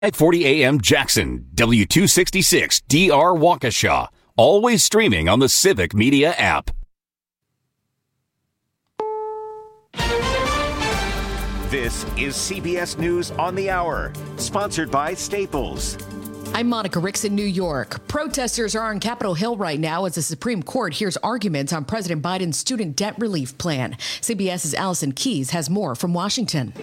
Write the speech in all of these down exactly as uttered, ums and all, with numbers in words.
At forty A M Jackson, W two sixty-six D R Waukesha. Always streaming on the Civic Media app. This is C B S News on the Hour, sponsored by Staples. I'm Monica Ricks in New York. Protesters are on Capitol Hill right now as the Supreme Court hears arguments on President Biden's student debt relief plan. CBS's Allison Keyes has more from Washington.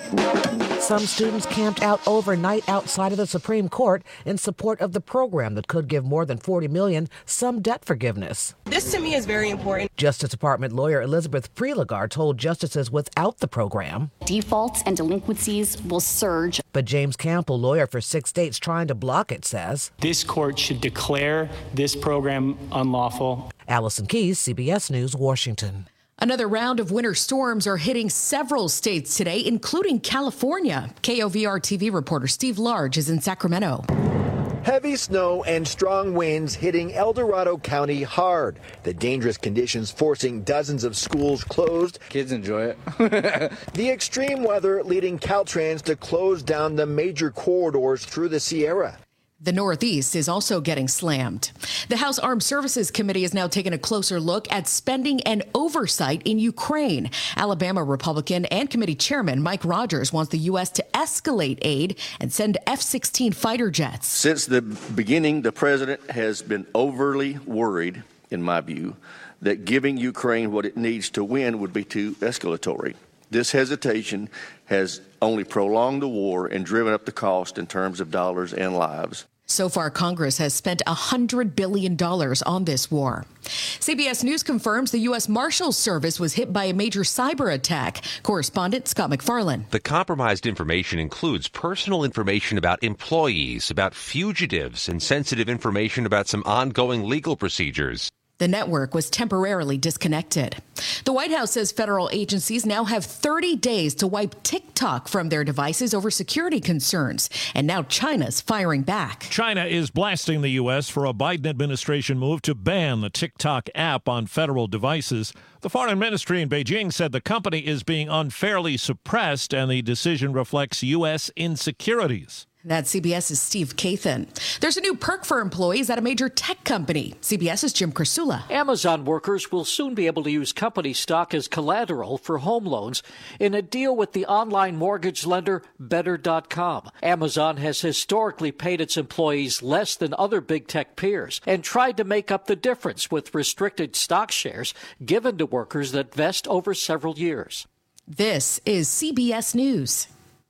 Some students camped out overnight outside of the Supreme Court in support of the program that could give more than forty million dollars some debt forgiveness. This to me is very important. Justice Department lawyer Elizabeth Prelogar told justices without the program, defaults and delinquencies will surge. But James Campbell, lawyer for six states trying to block it, says this court should declare this program unlawful. Allison Keyes, C B S News, Washington. Another round of winter storms are hitting several states today, including California. K O V R T V reporter Steve Large is in Sacramento. Heavy snow and strong winds hitting El Dorado County hard. The dangerous conditions forcing dozens of schools closed. Kids enjoy it. The extreme weather leading Caltrans to close down the major corridors through the Sierra. The Northeast is also getting slammed. The House Armed Services Committee is now taking a closer look at spending and oversight in Ukraine. Alabama Republican and committee chairman Mike Rogers wants the U S to escalate aid and send F sixteen fighter jets. Since the beginning, the president has been overly worried, in my view, that giving Ukraine what it needs to win would be too escalatory. This hesitation has only prolonged the war and driven up the cost in terms of dollars and lives. So far, Congress has spent one hundred billion dollars on this war. C B S News confirms the U S Marshals Service was hit by a major cyber attack. Correspondent Scott McFarlane. The compromised information includes personal information about employees, about fugitives, and sensitive information about some ongoing legal procedures. The network was temporarily disconnected. The White House says federal agencies now have thirty days to wipe TikTok from their devices over security concerns. And now China's firing back. China is blasting the U S for a Biden administration move to ban the TikTok app on federal devices. The foreign ministry in Beijing said the company is being unfairly suppressed and the decision reflects U S insecurities. That's CBS's Steve Kathan. There's a new perk for employees at a major tech company. CBS's Jim Kursula. Amazon workers will soon be able to use company stock as collateral for home loans in a deal with the online mortgage lender Better dot com. Amazon has historically paid its employees less than other big tech peers and tried to make up the difference with restricted stock shares given to workers that vest over several years. This is C B S News.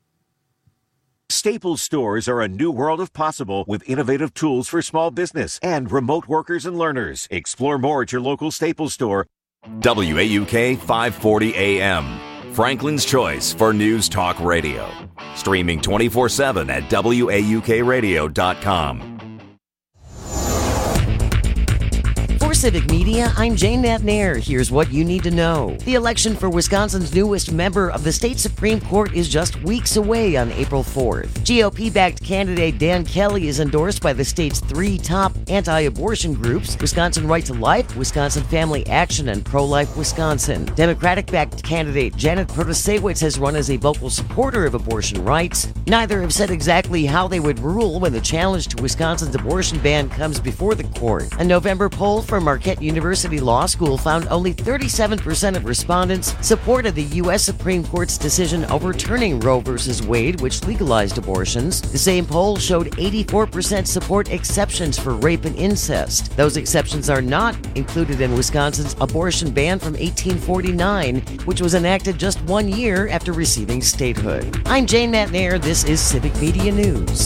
Staples stores are a new world of possible with innovative tools for small business and remote workers and learners. Explore more at your local Staples store. W A U K five forty A M, Franklin's choice for News Talk Radio. Streaming twenty-four seven at W A U K radio dot com. For Civic Media, I'm Jane Natnair. Here's what you need to know. The election for Wisconsin's newest member of the state Supreme Court is just weeks away on April fourth. G O P-backed candidate Dan Kelly is endorsed by the state's three top anti-abortion groups: Wisconsin Right to Life, Wisconsin Family Action, and Pro-Life Wisconsin. Democratic-backed candidate Janet Protasewicz has run as a vocal supporter of abortion rights. Neither have said exactly how they would rule when the challenge to Wisconsin's abortion ban comes before the court. A November poll from Marquette University Law School found only thirty-seven percent of respondents supported the U S Supreme Court's decision overturning Roe v. Wade, which legalized abortions. The same poll showed eighty-four percent support exceptions for rape and incest. Those exceptions are not included in Wisconsin's abortion ban from eighteen forty-nine, which was enacted just one year after receiving statehood. I'm Jane Natnair. This is Civic Media News.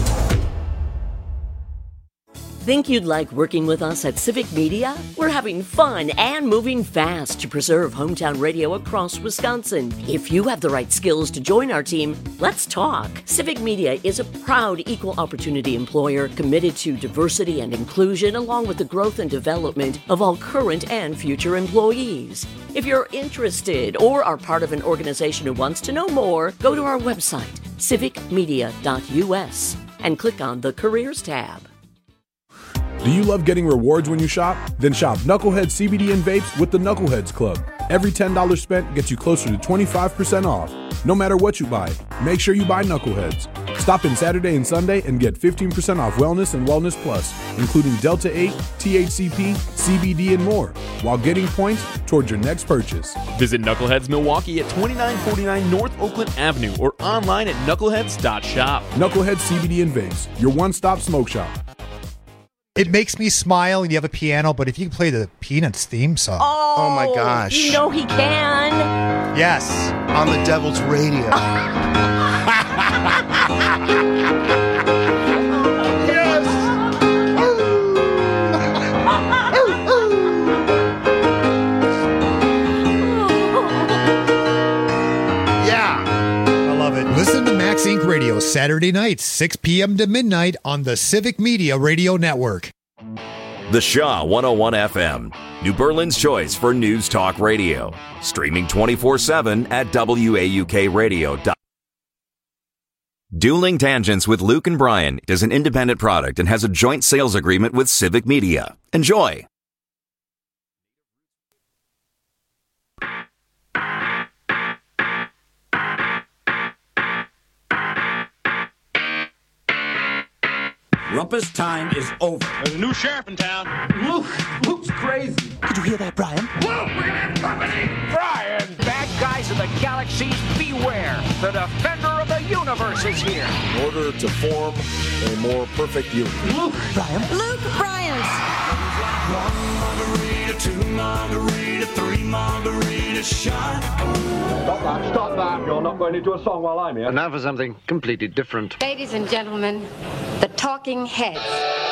Think you'd like working with us at Civic Media? We're having fun and moving fast to preserve hometown radio across Wisconsin. If you have the right skills to join our team, let's talk. Civic Media is a proud equal opportunity employer committed to diversity and inclusion, along with the growth and development of all current and future employees. If you're interested or are part of an organization who wants to know more, go to our website, civic media dot U S, and click on the Careers tab. Do you love getting rewards when you shop? Then shop Knucklehead C B D and vapes with the Knuckleheads Club. Every ten dollars spent gets you closer to twenty-five percent off. No matter what you buy, make sure you buy Knuckleheads. Stop in Saturday and Sunday and get fifteen percent off Wellness and Wellness Plus, including Delta eight, T H C P, C B D, and more, while getting points towards your next purchase. Visit Knuckleheads Milwaukee at twenty-nine forty-nine North Oakland Avenue or online at knuckleheads dot shop. Knuckleheads C B D and Vapes, your one-stop smoke shop. It makes me smile and you have a piano, but if you can play the Peanuts theme song. Oh, oh my gosh. You know he can. Yes. On the Devil's Radio. Yes. Yeah. I love it. Listen to Max Incorporated. Radio Saturday nights, six p.m. to midnight on the Civic Media Radio Network. The Shaw one oh one F M, New Berlin's choice for news talk radio. Streaming twenty-four seven at W A U K radio dot com. Dueling Tangents with Luke and Brian is an independent product and has a joint sales agreement with Civic Media. Enjoy. Rumpus time is over. There's a new sheriff in town. Luke, Luke's crazy. Did you hear that, Brian? Luke, we're gonna have company. Brian! Bad guys in the galaxies, beware. The defender of the universe is here. In order to form a more perfect union. Luke, Brian. Luke Bryant. One margarita, two margarita, three margarita shot. Stop that, stop that. You're not going into a song while I'm here. And now for something completely different. Ladies and gentlemen, the Talking Heads.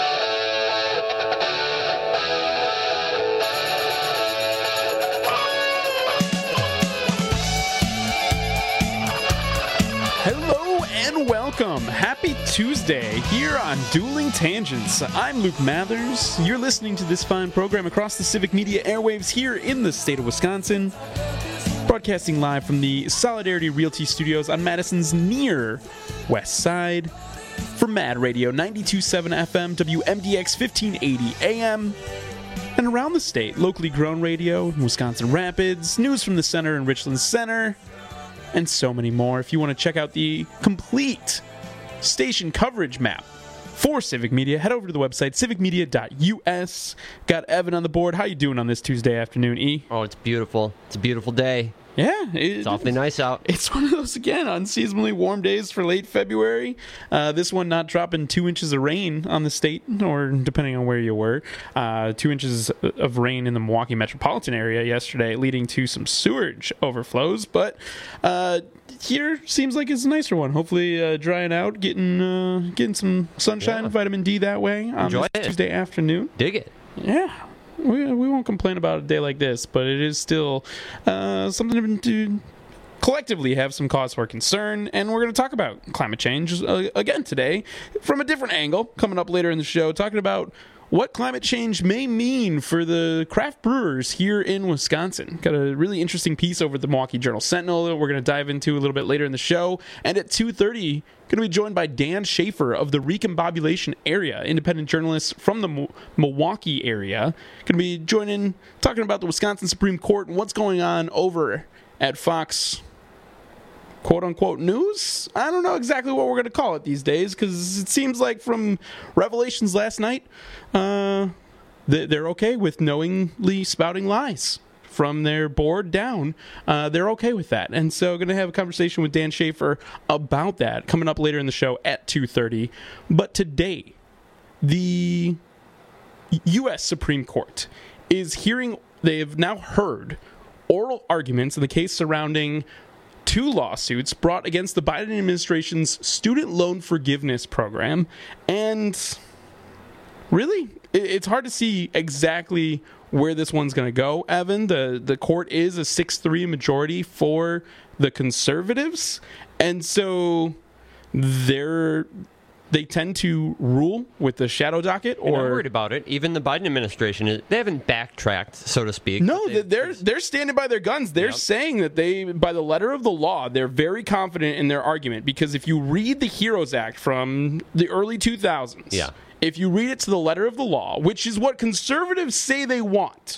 Hello and welcome. Happy Tuesday here on Dueling Tangents. I'm Luke Mathers. You're listening to this fine program across the Civic Media airwaves here in the state of Wisconsin. Broadcasting live from the Solidarity Realty Studios on Madison's near west side. For Mad Radio, ninety-two point seven F M, W M D X fifteen eighty A M. And around the state, locally grown radio in Wisconsin Rapids, news from the center in Richland Center, and so many more. If you want to check out the complete station coverage map for Civic Media, head over to the website, civic media dot U S. Got Evan on the board. How you doing on this Tuesday afternoon, E? Oh, it's beautiful. It's a beautiful day. Yeah. It, it's awfully nice out. It's one of those, again, unseasonably warm days for late February. Uh, this one not dropping two inches of rain on the state, or depending on where you were. Uh, two inches of rain in the Milwaukee metropolitan area yesterday, leading to some sewage overflows. But uh, here seems like it's a nicer one. Hopefully uh, drying out, getting uh, getting some sunshine, yeah. vitamin D that way on Enjoy this it. Tuesday afternoon. Dig it. Yeah. We, we won't complain about a day like this, but it is still uh, something to collectively have some cause for concern, and we're going to talk about climate change uh, again today from a different angle, coming up later in the show, talking about what climate change may mean for the craft brewers here in Wisconsin. Got a really interesting piece over at the Milwaukee Journal-Sentinel that we're going to dive into a little bit later in the show. And at two thirty, going to be joined by Dan Schaefer of the Recombobulation Area, independent journalist from the M- Milwaukee area. Going to be joining, talking about the Wisconsin Supreme Court and what's going on over at Fox quote-unquote news? I don't know exactly what we're going to call it these days, because it seems like from revelations last night, uh, they're okay with knowingly spouting lies from their board down. Uh, they're okay with that. And so going to have a conversation with Dan Schaefer about that coming up later in the show at two thirty. But today, the U S Supreme Court is hearing, they have now heard oral arguments in the case surrounding two lawsuits brought against the Biden administration's student loan forgiveness program. And really, it's hard to see exactly where this one's going to go, Evan. The, the court is a six three majority for the conservatives. And so they're... They tend to rule with the shadow docket, or You're not worried about it. Even the Biden administration, they haven't backtracked, so to speak. No, they, they're they're standing by their guns. They're yep. saying that they, by the letter of the law, they're very confident in their argument. Because if you read the HEROES Act from the early two thousands, yeah. if you read it to the letter of the law, which is what conservatives say they want,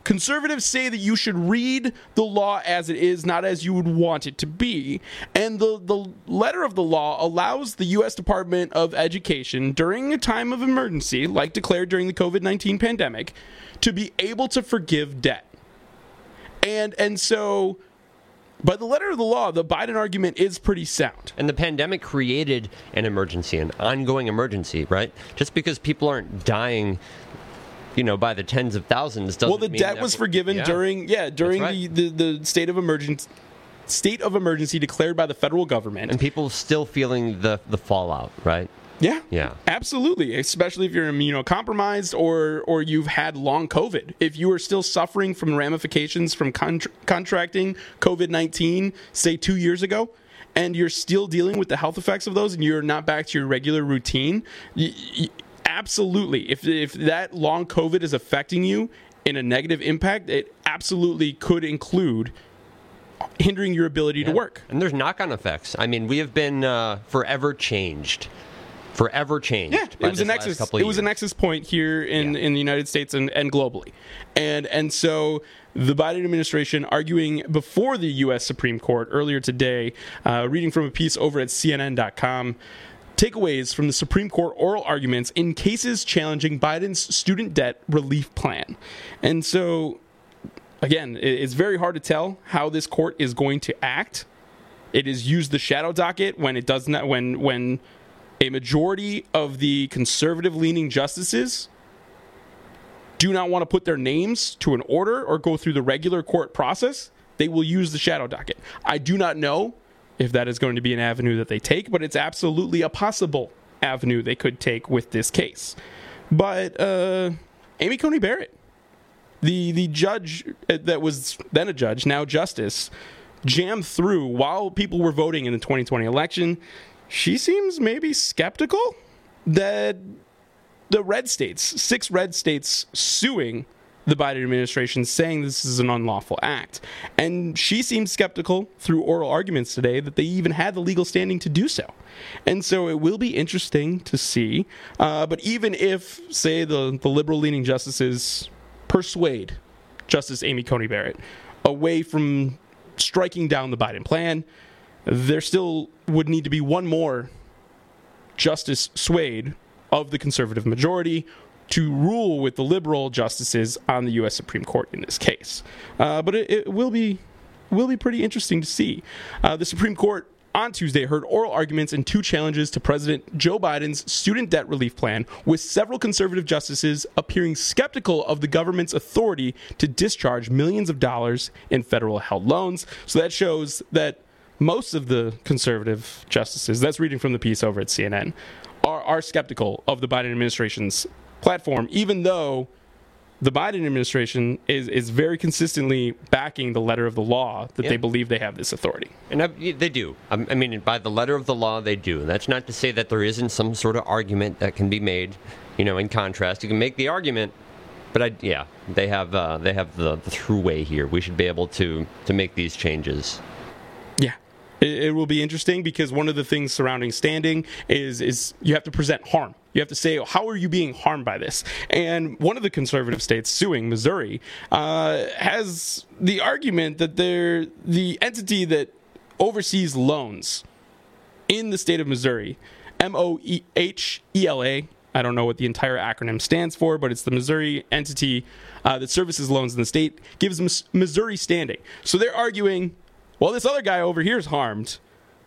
conservatives say that you should read the law as it is, not as you would want it to be. And the, the letter of the law allows the U S Department of Education, during a time of emergency, like declared during the covid nineteen pandemic, to be able to forgive debt. And and so, by the letter of the law, the Biden argument is pretty sound. And the pandemic created an emergency, an ongoing emergency, right? Just because people aren't dying, you know, by the tens of thousands doesn't Well, the mean debt that was we're- forgiven yeah. during, yeah, during right. the, the, the state of emergency, state of emergency declared by the federal government. And people still feeling the, the fallout, right? Yeah. Yeah. Absolutely, especially if you're immunocompromised or or you've had long COVID. If you are still suffering from ramifications from contra- contracting covid nineteen, say two years ago, and you're still dealing with the health effects of those and you're not back to your regular routine, y- y- absolutely. If if that long COVID is affecting you in a negative impact, it absolutely could include hindering your ability Yeah. to work. And there's knock-on effects. I mean, we have been uh, forever changed. Forever changed. Yeah, by it was a this last nexus. couple It of was a years. nexus point here in, in the United States and, and globally, and and so the Biden administration arguing before the U S Supreme Court earlier today, uh, reading from a piece over at C N N dot com. Takeaways from the Supreme Court oral arguments in cases challenging Biden's student debt relief plan, and so again, it- it's very hard to tell how this court is going to act. It has used the shadow docket when it does not when when. A majority of the conservative-leaning justices do not want to put their names to an order or go through the regular court process. They will use the shadow docket. I do not know if that is going to be an avenue that they take, but it's absolutely a possible avenue they could take with this case. But uh, Amy Coney Barrett, the the judge that was then a judge, now justice, jammed through while people were voting in the twenty twenty election. She seems maybe skeptical that the red states, six red states suing the Biden administration, saying this is an unlawful act. And she seems skeptical through oral arguments today that they even had the legal standing to do so. And so it will be interesting to see. Uh, but even if, say, the, the liberal-leaning justices persuade Justice Amy Coney Barrett away from striking down the Biden plan, there still would need to be one more justice swayed of the conservative majority to rule with the liberal justices on the U S Supreme Court in this case. Uh, but it, it will be will be pretty interesting to see. Uh, the Supreme Court on Tuesday heard oral arguments and two challenges to President Joe Biden's student debt relief plan, with several conservative justices appearing skeptical of the government's authority to discharge millions of dollars in federal held loans. So that shows that most of the conservative justices, that's reading from the piece over at C N N, are, are skeptical of the Biden administration's platform, even though the Biden administration is, is very consistently backing the letter of the law that Yeah. they believe they have this authority. And I, they do. I I mean, by the letter of the law, they do. And that's not to say that there isn't some sort of argument that can be made, you know, in contrast. You can make the argument, but I, yeah, they have uh, they have the, the through way here. We should be able to, to make these changes. Yeah. It, it will be interesting because one of the things surrounding standing is is you have to present harm. You have to say, how are you being harmed by this? And one of the conservative states suing, Missouri, uh, has the argument that they're the entity that oversees loans in the state of Missouri, M O H E L A. I don't know what the entire acronym stands for, but it's the Missouri entity uh, that services loans in the state, gives Mis- Missouri standing. So they're arguing, well, this other guy over here is harmed,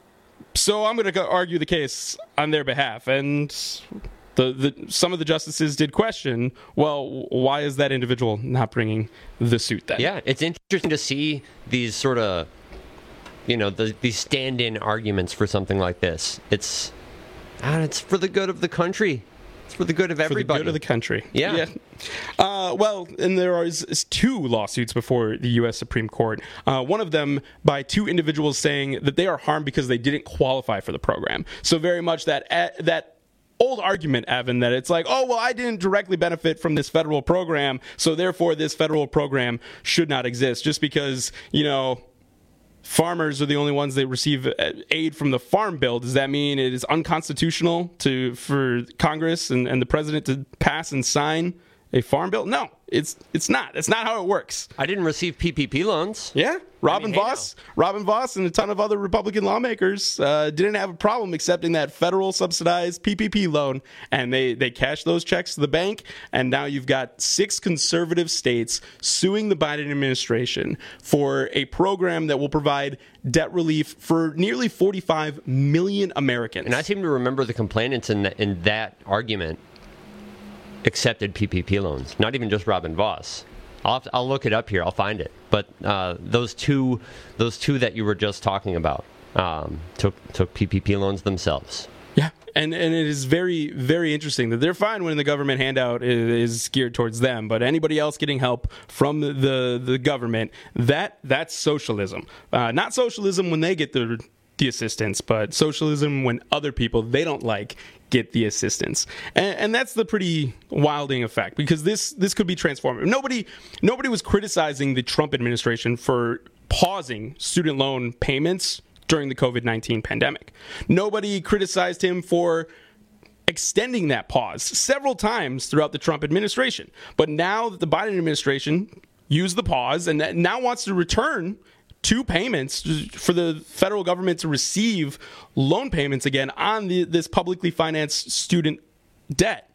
so I'm going to argue the case on their behalf. And the, the some of the justices did question, well, why is that individual not bringing the suit then? Yeah, it's interesting to see these sort of, you know, the, these stand-in arguments for something like this. It's, ah, it's for the good of the country. It's for the good of everybody. For the good of the country. Yeah. yeah. Uh, well, and there is is two lawsuits before the U S Supreme Court. Uh, one of them by two individuals saying that they are harmed because they didn't qualify for the program. So very much that uh, that old argument, Evan, that it's like, oh, well, I didn't directly benefit from this federal program, so therefore this federal program should not exist just because, you know, farmers are the only ones that receive aid from the Farm Bill. Does that mean it is unconstitutional to for Congress and, and the president to pass and sign a farm bill? No, it's it's not. It's not how it works. I didn't receive P P P loans. Yeah, Robin I mean, hey, Voss, Robin Voss, and a ton of other Republican lawmakers uh, didn't have a problem accepting that federal subsidized P P P loan, and they they cashed those checks to the bank. And now you've got six conservative states suing the Biden administration for a program that will provide debt relief for nearly forty-five million Americans. And I seem to remember the complainants in the, in that argument accepted P P P loans, not even just Robin Voss. I'll, have to, I'll look it up here. I'll find it. But uh, those two, those two that you were just talking about, um, took took P P P loans themselves. Yeah, and and it is very, very interesting that they're fine when the government handout is, is geared towards them, but anybody else getting help from the the, the government, that that's socialism. Uh, not socialism when they get the the assistance, but socialism when other people they don't like get the assistance. And, and that's the pretty wilding effect, because this this could be transformative. Nobody nobody was criticizing the Trump administration for pausing student loan payments during the COVID nineteen pandemic. Nobody criticized him for extending that pause several times throughout the Trump administration. But now that the Biden administration used the pause and now wants to return to payments for the federal government to receive loan payments again on the, this publicly financed student debt.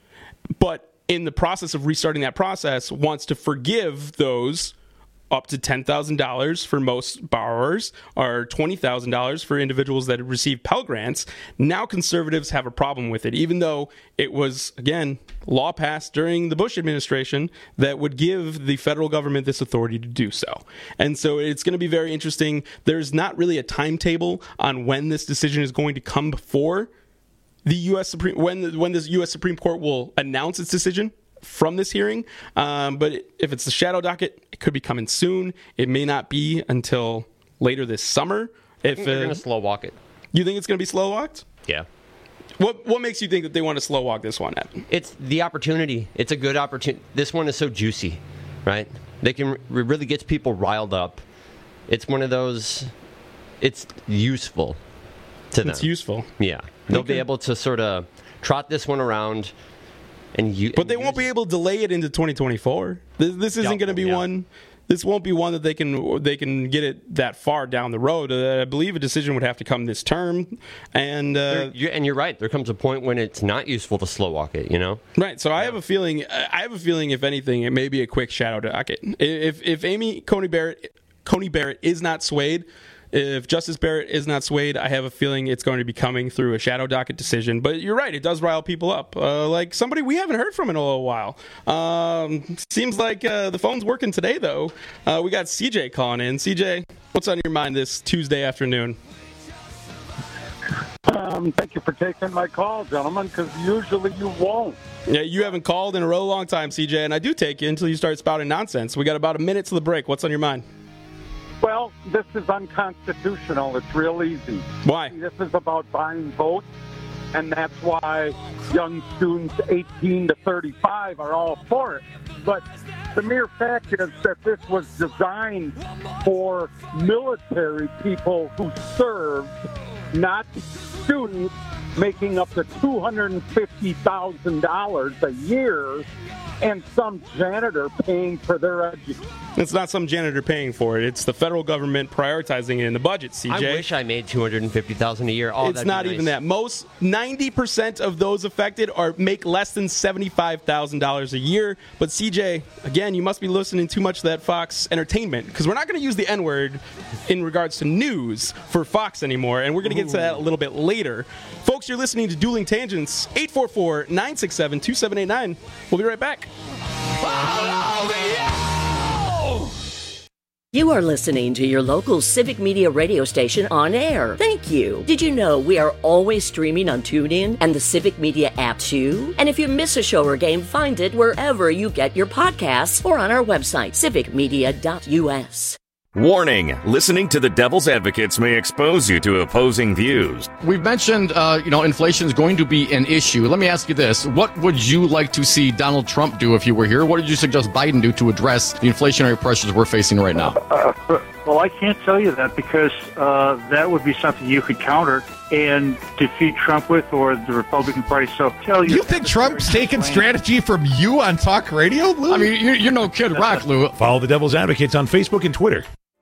But in the process of restarting that process, wants to forgive those up to ten thousand dollars for most borrowers, or twenty thousand dollars for individuals that receive Pell Grants. Now conservatives have a problem with it, even though it was, again, law passed during the Bush administration that would give the federal government this authority to do so. And so it's going to be very interesting. There's not really a timetable on when this decision is going to come before the U S Supreme, when the, when this U S Supreme Court will announce its decision from this hearing. Um, but if it's the shadow docket, it could be coming soon. It may not be until later this summer. I If think they're uh, going to slow walk it. You think it's going to be slow walked? Yeah. What What makes you think that they want to slow walk this one? At? It's the opportunity. It's a good opportunity. This one is so juicy, right? They can it really gets people riled up. It's one of those. It's useful to them. It's useful. Yeah, they'll Okay. be able to sort of trot this one around, and you. But they won't be able to delay it into twenty twenty-four. This, this isn't going to be yeah. one. This won't be one that they can they can get it that far down the road. Uh, I believe a decision would have to come this term, and uh, There- you- and you're right. There comes a point when it's not useful to slow walk it. You know. right. So I have a feeling. I have a feeling, if anything, it may be a quick shadow docket. If if Amy Coney Barrett Coney Barrett is not swayed. If Justice Barrett is not swayed, I have a feeling it's going to be coming through a shadow docket decision. But you're right, it does rile people up. Uh, like somebody we haven't heard from in a little while. Um, seems like uh, the phone's working today, though. Uh, we got C J calling in. C J, what's on your mind this Tuesday afternoon? Um, thank you for taking my call, gentlemen, because usually you won't. Yeah, you haven't called in a real long time, C J, and I do take you until you start spouting nonsense. We got about a minute to the break. What's on your mind? Well, this is unconstitutional. It's real easy. Why? This is about buying votes, and that's why young students eighteen to thirty-five are all for it. But the mere fact is that this was designed for military people who served, not students making up to two hundred fifty thousand dollars a year and some janitor paying for their education. It's not some janitor paying for it. It's the federal government prioritizing it in the budget, C J. I wish I made two hundred fifty thousand dollars a year. Oh, It's not even that. Most ninety percent of those affected are make less than seventy-five thousand dollars a year. But C J, again, you must be listening too much to that Fox Entertainment, because we're not going to use the N-word in regards to news for Fox anymore, and we're going to get to that a little bit later. Folks, you're listening to Dueling Tangents, eight four four, nine six seven, two seven eight nine. We'll be right back. You are listening to your local Civic Media radio station on air. Thank you. Did you know we are always streaming on TuneIn and the Civic Media app too? And if you miss a show or game, find it wherever you get your podcasts or on our website, civic media dot u s. Warning, listening to the Devil's Advocates may expose you to opposing views. We've mentioned, uh, you know, inflation is going to be an issue. Let me ask you this. What would you like to see Donald Trump do if you were here? What did you suggest Biden do to address the inflationary pressures we're facing right now? Uh, well, Oh, I can't tell you that because uh, that would be something you could counter and defeat Trump with or the Republican Party. So tell you. You think Trump's taking strategy from you on talk radio, Lou? I mean, you're, you're no Kid Rock, Lou. Follow the Devil's Advocates on Facebook and Twitter.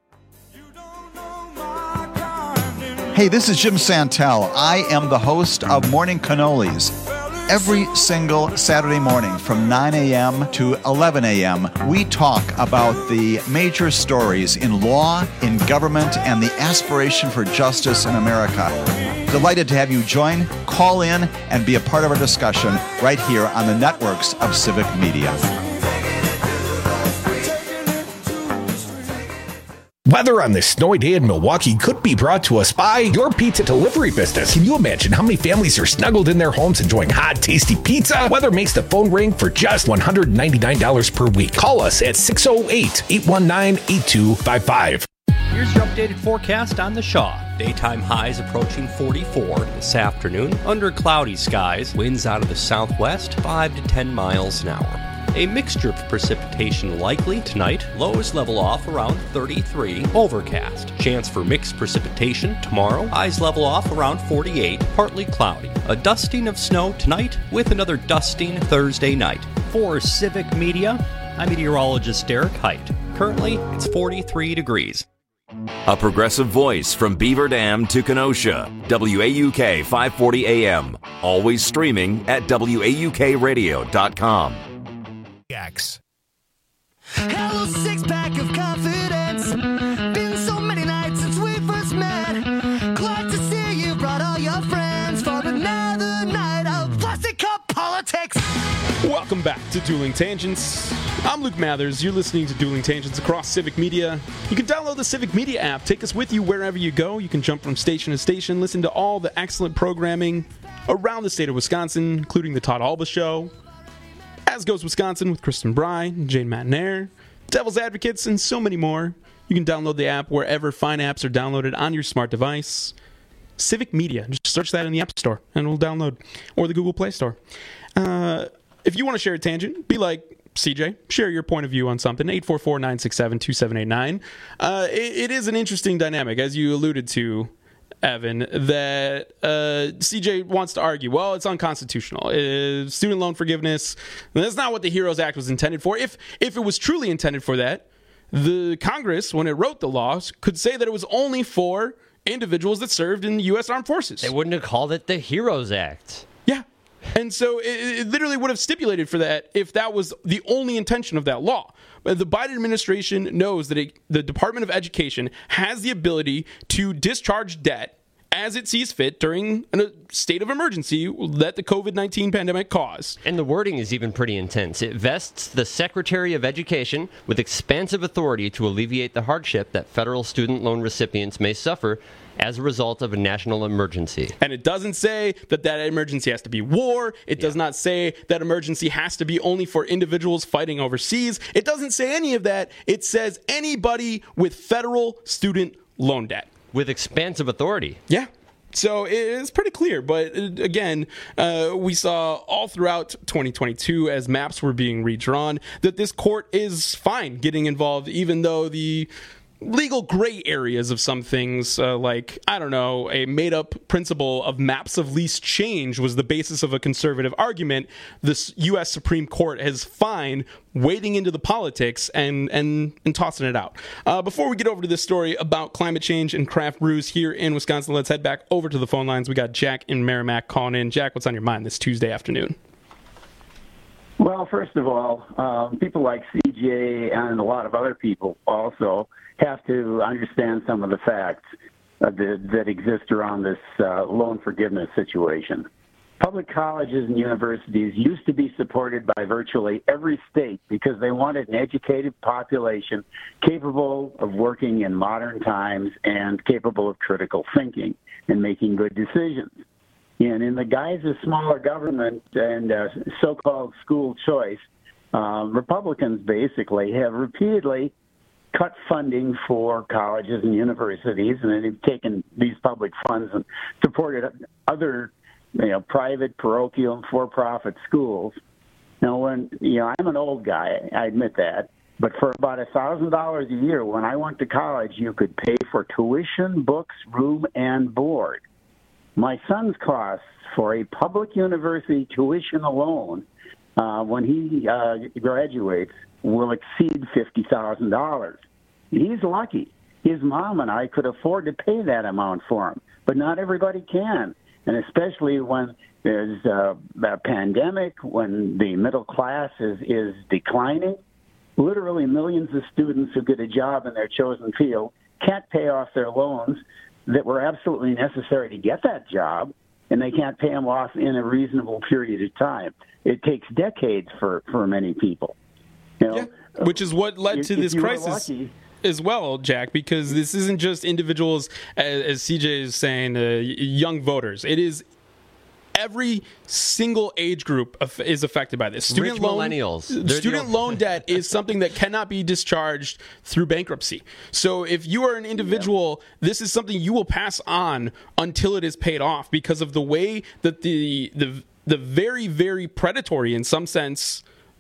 Hey, this is Jim Santel. I am the host of Morning Cannolis. Every single Saturday morning from nine a.m. to eleven a.m., we talk about the major stories in law, in government, and the aspiration for justice in America. Delighted to have you join, call in, and be a part of our discussion right here on the networks of Civic Media. Weather on this snowy day in Milwaukee could be brought to us by your pizza delivery business. Can you imagine how many families are snuggled in their homes enjoying hot, tasty pizza? Weather makes the phone ring for just one hundred ninety-nine dollars per week. Call us at six oh eight, eight one nine, eight two five five. Here's your updated forecast on the Shaw. Daytime highs approaching forty-four this afternoon. Under cloudy skies, winds out of the southwest, five to ten miles an hour. A mixture of precipitation likely tonight. Lows level off around thirty-three. Overcast. Chance for mixed precipitation tomorrow. Highs level off around forty-eight. Partly cloudy. A dusting of snow tonight with another dusting Thursday night. For Civic Media, I'm meteorologist Derek Height. Currently, it's forty-three degrees. A progressive voice from Beaver Dam to Kenosha. W A U K five forty A M. Always streaming at W A U K radio dot com. X. Hello, six pack of confidence. Been so many nights since we first met. Glad to see you brought all your friends for another night of plastic cup politics. Welcome back to Dueling Tangents. I'm Luke Mathers. You're listening to Dueling Tangents across Civic Media. You can download the Civic Media app. Take us with you wherever you go. You can jump from station to station, listen to all the excellent programming around the state of Wisconsin, including the Todd Alba Show, As Goes Wisconsin with Kristen Bry, Jane Matnair, Devil's Advocates, and so many more. You can download the app wherever fine apps are downloaded on your smart device. Civic Media. Just search that in the App Store, and it'll download. Or the Google Play Store. Uh, if you want to share a tangent, be like C J. Share your point of view on something. eight four four, nine six seven, two seven eight nine. Uh, it, it is an interesting dynamic, as you alluded to, Evan, that uh, C J wants to argue, well, it's unconstitutional. Uh, student loan forgiveness, that's not what the HEROES Act was intended for. If if it was truly intended for that, the Congress, when it wrote the laws, could say that it was only for individuals that served in the U S Armed Forces. They wouldn't have called it the HEROES Act. Yeah. And so it, it literally would have stipulated for that if that was the only intention of that law. But the Biden administration knows that it, the Department of Education has the ability to discharge debt as it sees fit during a state of emergency that the covid nineteen pandemic caused. And the wording is even pretty intense. It vests the Secretary of Education with expansive authority to alleviate the hardship that federal student loan recipients may suffer as a result of a national emergency. And it doesn't say that that emergency has to be war. It does yeah. not say that emergency has to be only for individuals fighting overseas. It doesn't say any of that. It says anybody with federal student loan debt. With expansive authority. Yeah. So it's pretty clear. But again, uh, we saw all throughout twenty twenty-two as maps were being redrawn that this court is fine getting involved, even though the legal gray areas of some things, uh, like, I don't know, a made-up principle of maps of least change was the basis of a conservative argument. The U S Supreme Court has fine wading into the politics and and, and tossing it out. Uh, before we get over to this story about climate change and craft brews here in Wisconsin, let's head back over to the phone lines. We got Jack in Merrimack calling in. Jack, what's on your mind this Tuesday afternoon? Well, first of all, um, people like C J and a lot of other people also have to understand some of the facts uh, that, that exist around this uh, loan forgiveness situation. Public colleges and universities used to be supported by virtually every state because they wanted an educated population capable of working in modern times and capable of critical thinking and making good decisions. And in the guise of smaller government and uh, so-called school choice, uh, Republicans basically have repeatedly cut funding for colleges and universities, and they've taken these public funds and supported other, you know, private, parochial, and for-profit schools. Now, when you know, I'm an old guy, I admit that, But for about one thousand dollars a year, when I went to college, you could pay for tuition, books, room, and board. My son's costs for a public university tuition alone, uh, when he uh, graduates, will exceed fifty thousand dollars. He's lucky. His mom and I could afford to pay that amount for him, but not everybody can. And especially when there's uh, a pandemic, when the middle class is, is declining, literally millions of students who get a job in their chosen field can't pay off their loans that were absolutely necessary to get that job, and they can't pay them off in a reasonable period of time. It takes decades for, for many people. You know, yeah, which is what led if, to this if crisis lucky, as well, Jack, because this isn't just individuals, as, as C J is saying, uh, young voters. It is every single age group of, is affected by this. Student Rich loan, millennials. They're student the- loan debt is something that cannot be discharged through bankruptcy. So if you are an individual, yeah. this is something you will pass on until it is paid off because of the way that the the the very, very predatory, in some sense,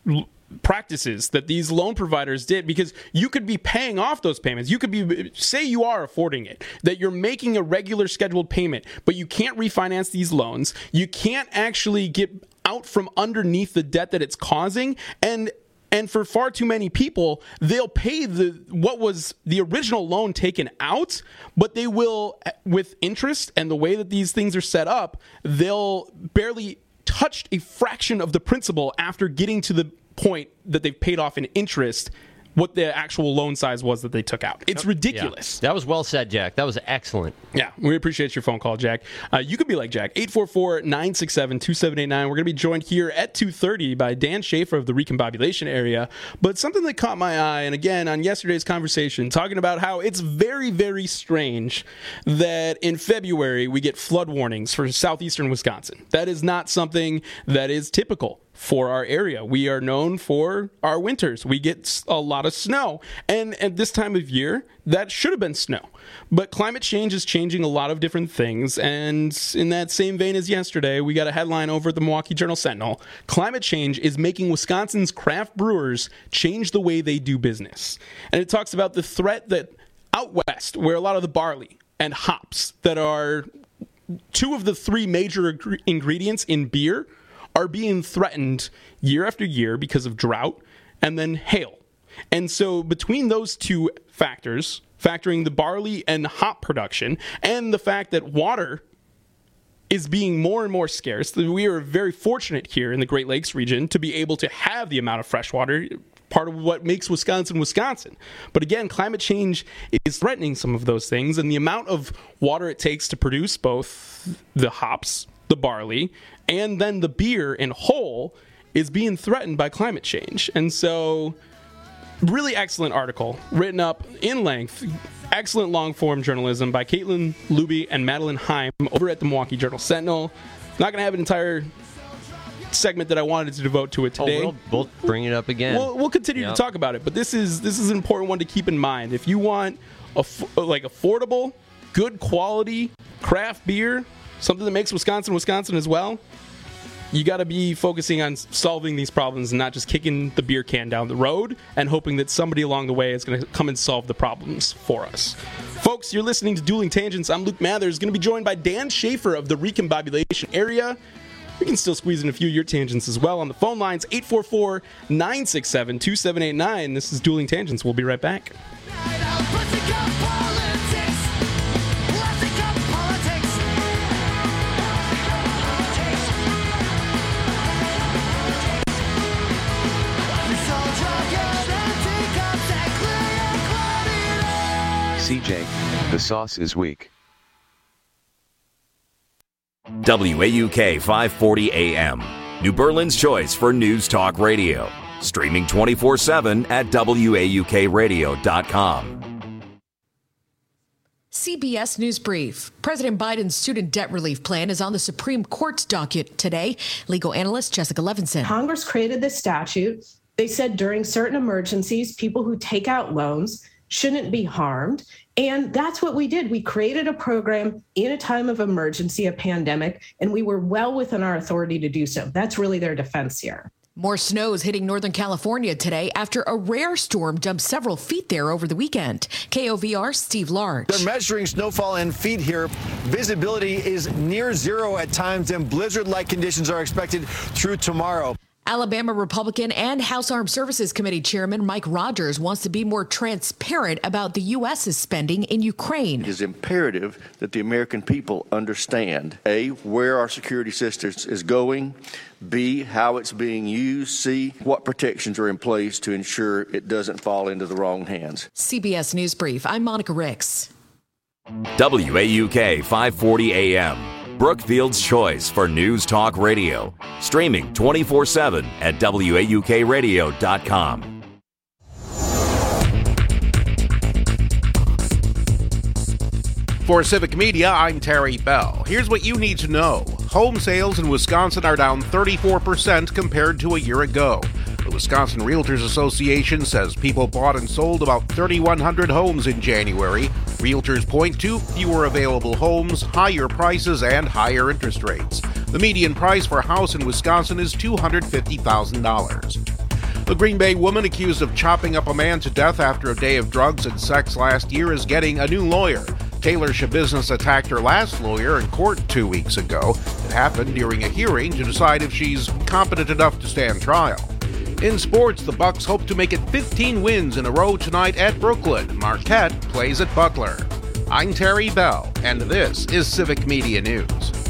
practices that these loan providers did, because you could be paying off those payments. You could be, say you are affording it, that you're making a regular scheduled payment, but you can't refinance these loans. You can't actually get out from underneath the debt that it's causing. And and for far too many people, they'll pay the what was the original loan taken out, but they will, with interest and the way that these things are set up, they'll barely touch a fraction of the principal after getting to the point that they've paid off in interest what the actual loan size was that they took out. It's ridiculous. Yeah. That was well said, Jack. That was excellent. Yeah, we appreciate your phone call, Jack. Uh, you could be like Jack. eight four four, nine six seven, two seven eight nine. We're going to be joined here at two thirty by Dan Schaefer of the Recombobulation area. But something that caught my eye, and again, on yesterday's conversation, talking about how it's very, very strange that in February we get flood warnings for southeastern Wisconsin. That is not something that is typical for our area. We are known for our winters. We get a lot of snow. And at this time of year, that should have been snow. But climate change is changing a lot of different things. And in that same vein as yesterday, we got a headline over at the Milwaukee Journal-Sentinel. Climate change is making Wisconsin's craft brewers change the way they do business. And it talks about the threat that out west, where a lot of the barley and hops that are two of the three major ing- ingredients in beer are being threatened year after year because of drought and then hail. And so between those two factors, factoring the barley and hop production and the fact that water is being more and more scarce, we are very fortunate here in the Great Lakes region to be able to have the amount of fresh water, part of what makes Wisconsin, Wisconsin. But again, climate change is threatening some of those things, and the amount of water it takes to produce both the hops, the barley, and then the beer in whole is being threatened by climate change. And so, really excellent article written up in length, excellent long-form journalism by Caitlin Luby and Madeline Heim over at the Milwaukee Journal-Sentinel. Not going to have an entire segment that I wanted to devote to it today. Oh, we'll, we'll bring it up again. We'll, we'll continue yep. to talk about it, but this is this is an important one to keep in mind. If you want a, like affordable, good quality craft beer, something that makes Wisconsin, Wisconsin as well, you got to be focusing on solving these problems and not just kicking the beer can down the road and hoping that somebody along the way is going to come and solve the problems for us. Folks, you're listening to Dueling Tangents. I'm Luke Mathers, going to be joined by Dan Schaefer of the Recombobulation area. We can still squeeze in a few of your tangents as well on the phone lines, eight four four, nine six seven, two seven eight nine. This is Dueling Tangents. We'll be right back. C J, the sauce is weak. W A U K five forty A M, New Berlin's choice for News Talk Radio. Streaming twenty-four seven at W A U K radio dot com. C B S News Brief. President Biden's student debt relief plan is on the Supreme Court's docket today. Legal analyst Jessica Levinson. Congress created this statute. They said during certain emergencies, people who take out loans shouldn't be harmed. And that's what we did. We created a program in a time of emergency, a pandemic, and we were well within our authority to do so. That's really their defense here. More snow is hitting Northern California today after a rare storm dumped several feet there over the weekend. K O V R's Steve Large. They're measuring snowfall in feet here. Visibility is near zero at times, and blizzard-like conditions are expected through tomorrow. Alabama Republican and House Armed Services Committee Chairman Mike Rogers wants to be more transparent about the U S's spending in Ukraine. It is imperative that the American people understand, A, where our security system is going, B, how it's being used, C, what protections are in place to ensure it doesn't fall into the wrong hands. C B S News Brief, I'm Monica Ricks. W A U K five forty A M. Brookfield's choice for News Talk Radio. Streaming twenty-four seven at W A U K radio dot com. For Civic Media, I'm Terry Bell. Here's what you need to know. Home sales in Wisconsin are down thirty-four percent compared to a year ago. The Wisconsin Realtors Association says people bought and sold about thirty-one hundred homes in January. Realtors point to fewer available homes, higher prices, and higher interest rates. The median price for a house in Wisconsin is two hundred fifty thousand dollars. The Green Bay woman accused of chopping up a man to death after a day of drugs and sex last year is getting a new lawyer. Taylor Shabusiness attacked her last lawyer in court two weeks ago. It happened during a hearing to decide if she's competent enough to stand trial. In sports, the Bucks hope to make it fifteen wins in a row tonight at Brooklyn. Marquette plays at Butler. I'm Terry Bell, and this is Civic Media News.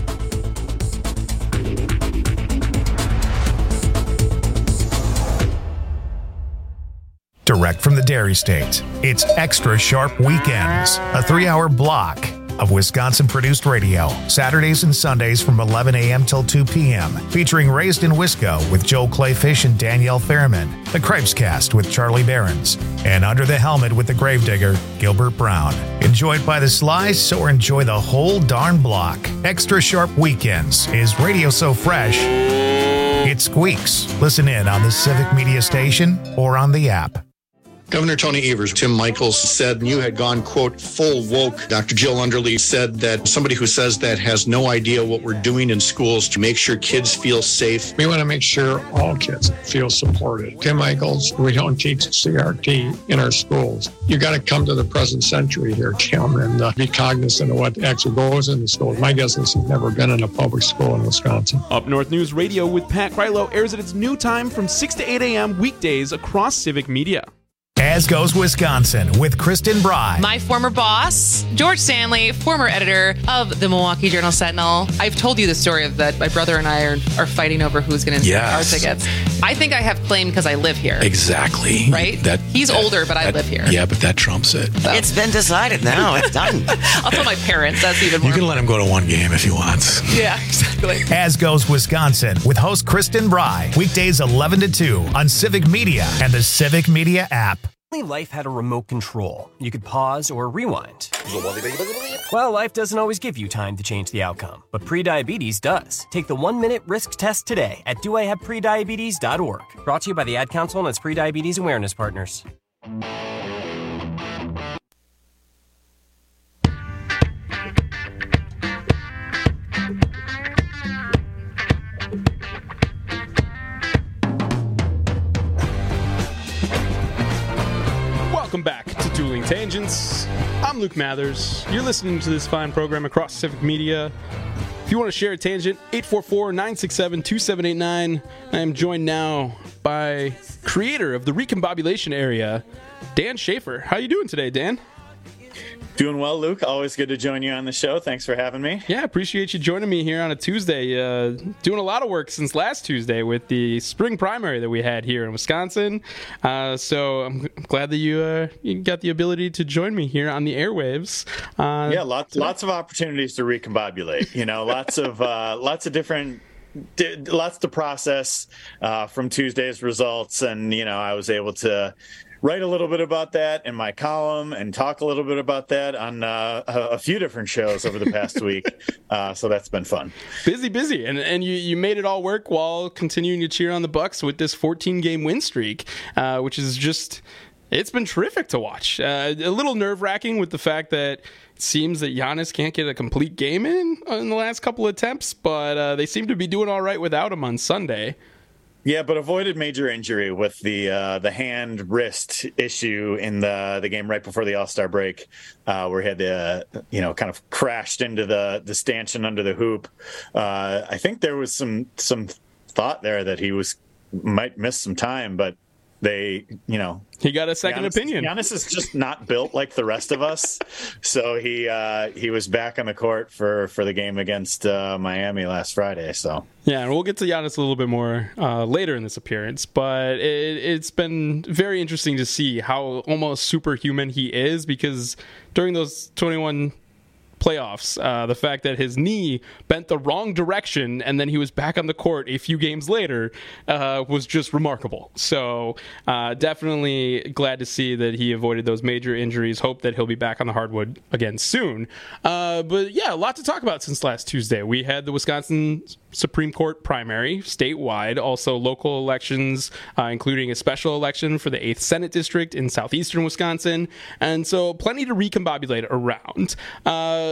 Direct from the Dairy State, it's Extra Sharp Weekends, a three-hour block of Wisconsin-produced radio, Saturdays and Sundays from eleven a.m. till two p.m., featuring Raised in Wisco with Joel Clayfish and Danielle Fairman, The Cripescast with Charlie Behrens, and Under the Helmet with the Gravedigger, Gilbert Brown. Enjoyed by the slice or enjoy the whole darn block. Extra Sharp Weekends is radio so fresh, it squeaks. Listen in on the Civic Media Station or on the app. Governor Tony Evers, Tim Michaels said you had gone, quote, full woke. Doctor Jill Underly said that somebody who says that has no idea what we're doing in schools to make sure kids feel safe. We want to make sure all kids feel supported. Tim Michaels, we don't teach C R T in our schools. You got to come to the present century here, Tim, and uh, be cognizant of what actually goes in the schools. My guess is he's never been in a public school in Wisconsin. Up North News Radio with Pat Krylo airs at its new time from six to eight a.m. weekdays across Civic Media. As Goes Wisconsin with Kristen Bry. My former boss, George Stanley, former editor of the Milwaukee Journal-Sentinel. I've told you the story of that my brother and I are, are fighting over who's going to yes. our tickets. I think I have claim because I live here. Exactly. Right? That, He's that, older, but that, I live here. Yeah, but that trumps it. So. It's been decided now. It's done. I'll tell my parents. That's even more. You can let him go to one game if he wants. Yeah, exactly. As Goes Wisconsin with host Kristen Bry. Weekdays eleven to two on Civic Media and the Civic Media app. Life had a remote control. You could pause or rewind. Well, life doesn't always give you time to change the outcome, but prediabetes does. Take the one-minute risk test today at do I have prediabetes dot org. Brought to you by the Ad Council and its prediabetes awareness partners. Welcome back to Dueling Tangents. I'm Luke Mathers. You're listening to this fine program across Civic Media. If you want to share a tangent, eight four four, nine six seven, two seven eight nine. I am joined now by creator of the Recombobulation Area, Dan Schaefer. How you doing today, Dan? Doing well, Luke. Always good to join you on the show. Thanks for having me. Yeah, appreciate you joining me here on a Tuesday. Uh, doing a lot of work since last Tuesday with the spring primary that we had here in Wisconsin. Uh, so I'm glad that you, uh, you got the ability to join me here on the airwaves. Uh, yeah, lots lots of opportunities to recombobulate. You know, lots of uh, lots of different. Did, lots to process uh, from Tuesday's results, and you know, I was able to write a little bit about that in my column and talk a little bit about that on uh, a, a few different shows over the past week. Uh, so that's been fun. Busy, busy, and and you, you made it all work while continuing to cheer on the Bucks with this fourteen game win streak, uh, which is just. It's been terrific to watch. Uh, a little nerve-wracking with the fact that it seems that Giannis can't get a complete game in in the last couple of attempts, but uh, they seem to be doing all right without him on Sunday. Yeah, but avoided major injury with the uh, the hand wrist issue in the the game right before the All-Star break, uh, where he had the uh, you know kind of crashed into the the stanchion under the hoop. Uh, I think there was some some thought there that he was might miss some time, but they you know he got a second Giannis, opinion. Giannis is just not built like the rest of us, so he uh, he was back on the court for for the game against uh, Miami last Friday. So. Yeah, and we'll get to Giannis a little bit more uh, later in this appearance, but it, it's been very interesting to see how almost superhuman he is, because during those twenty-one playoffs, uh, the fact that his knee bent the wrong direction and then he was back on the court a few games later uh, was just remarkable. So uh, definitely glad to see that he avoided those major injuries. Hope that he'll be back on the hardwood again soon. Uh, but yeah, a lot to talk about since last Tuesday. We had the Wisconsin Supreme Court primary statewide, also local elections, uh, including a special election for the eighth Senate District in southeastern Wisconsin. And so plenty to recombobulate around. Uh,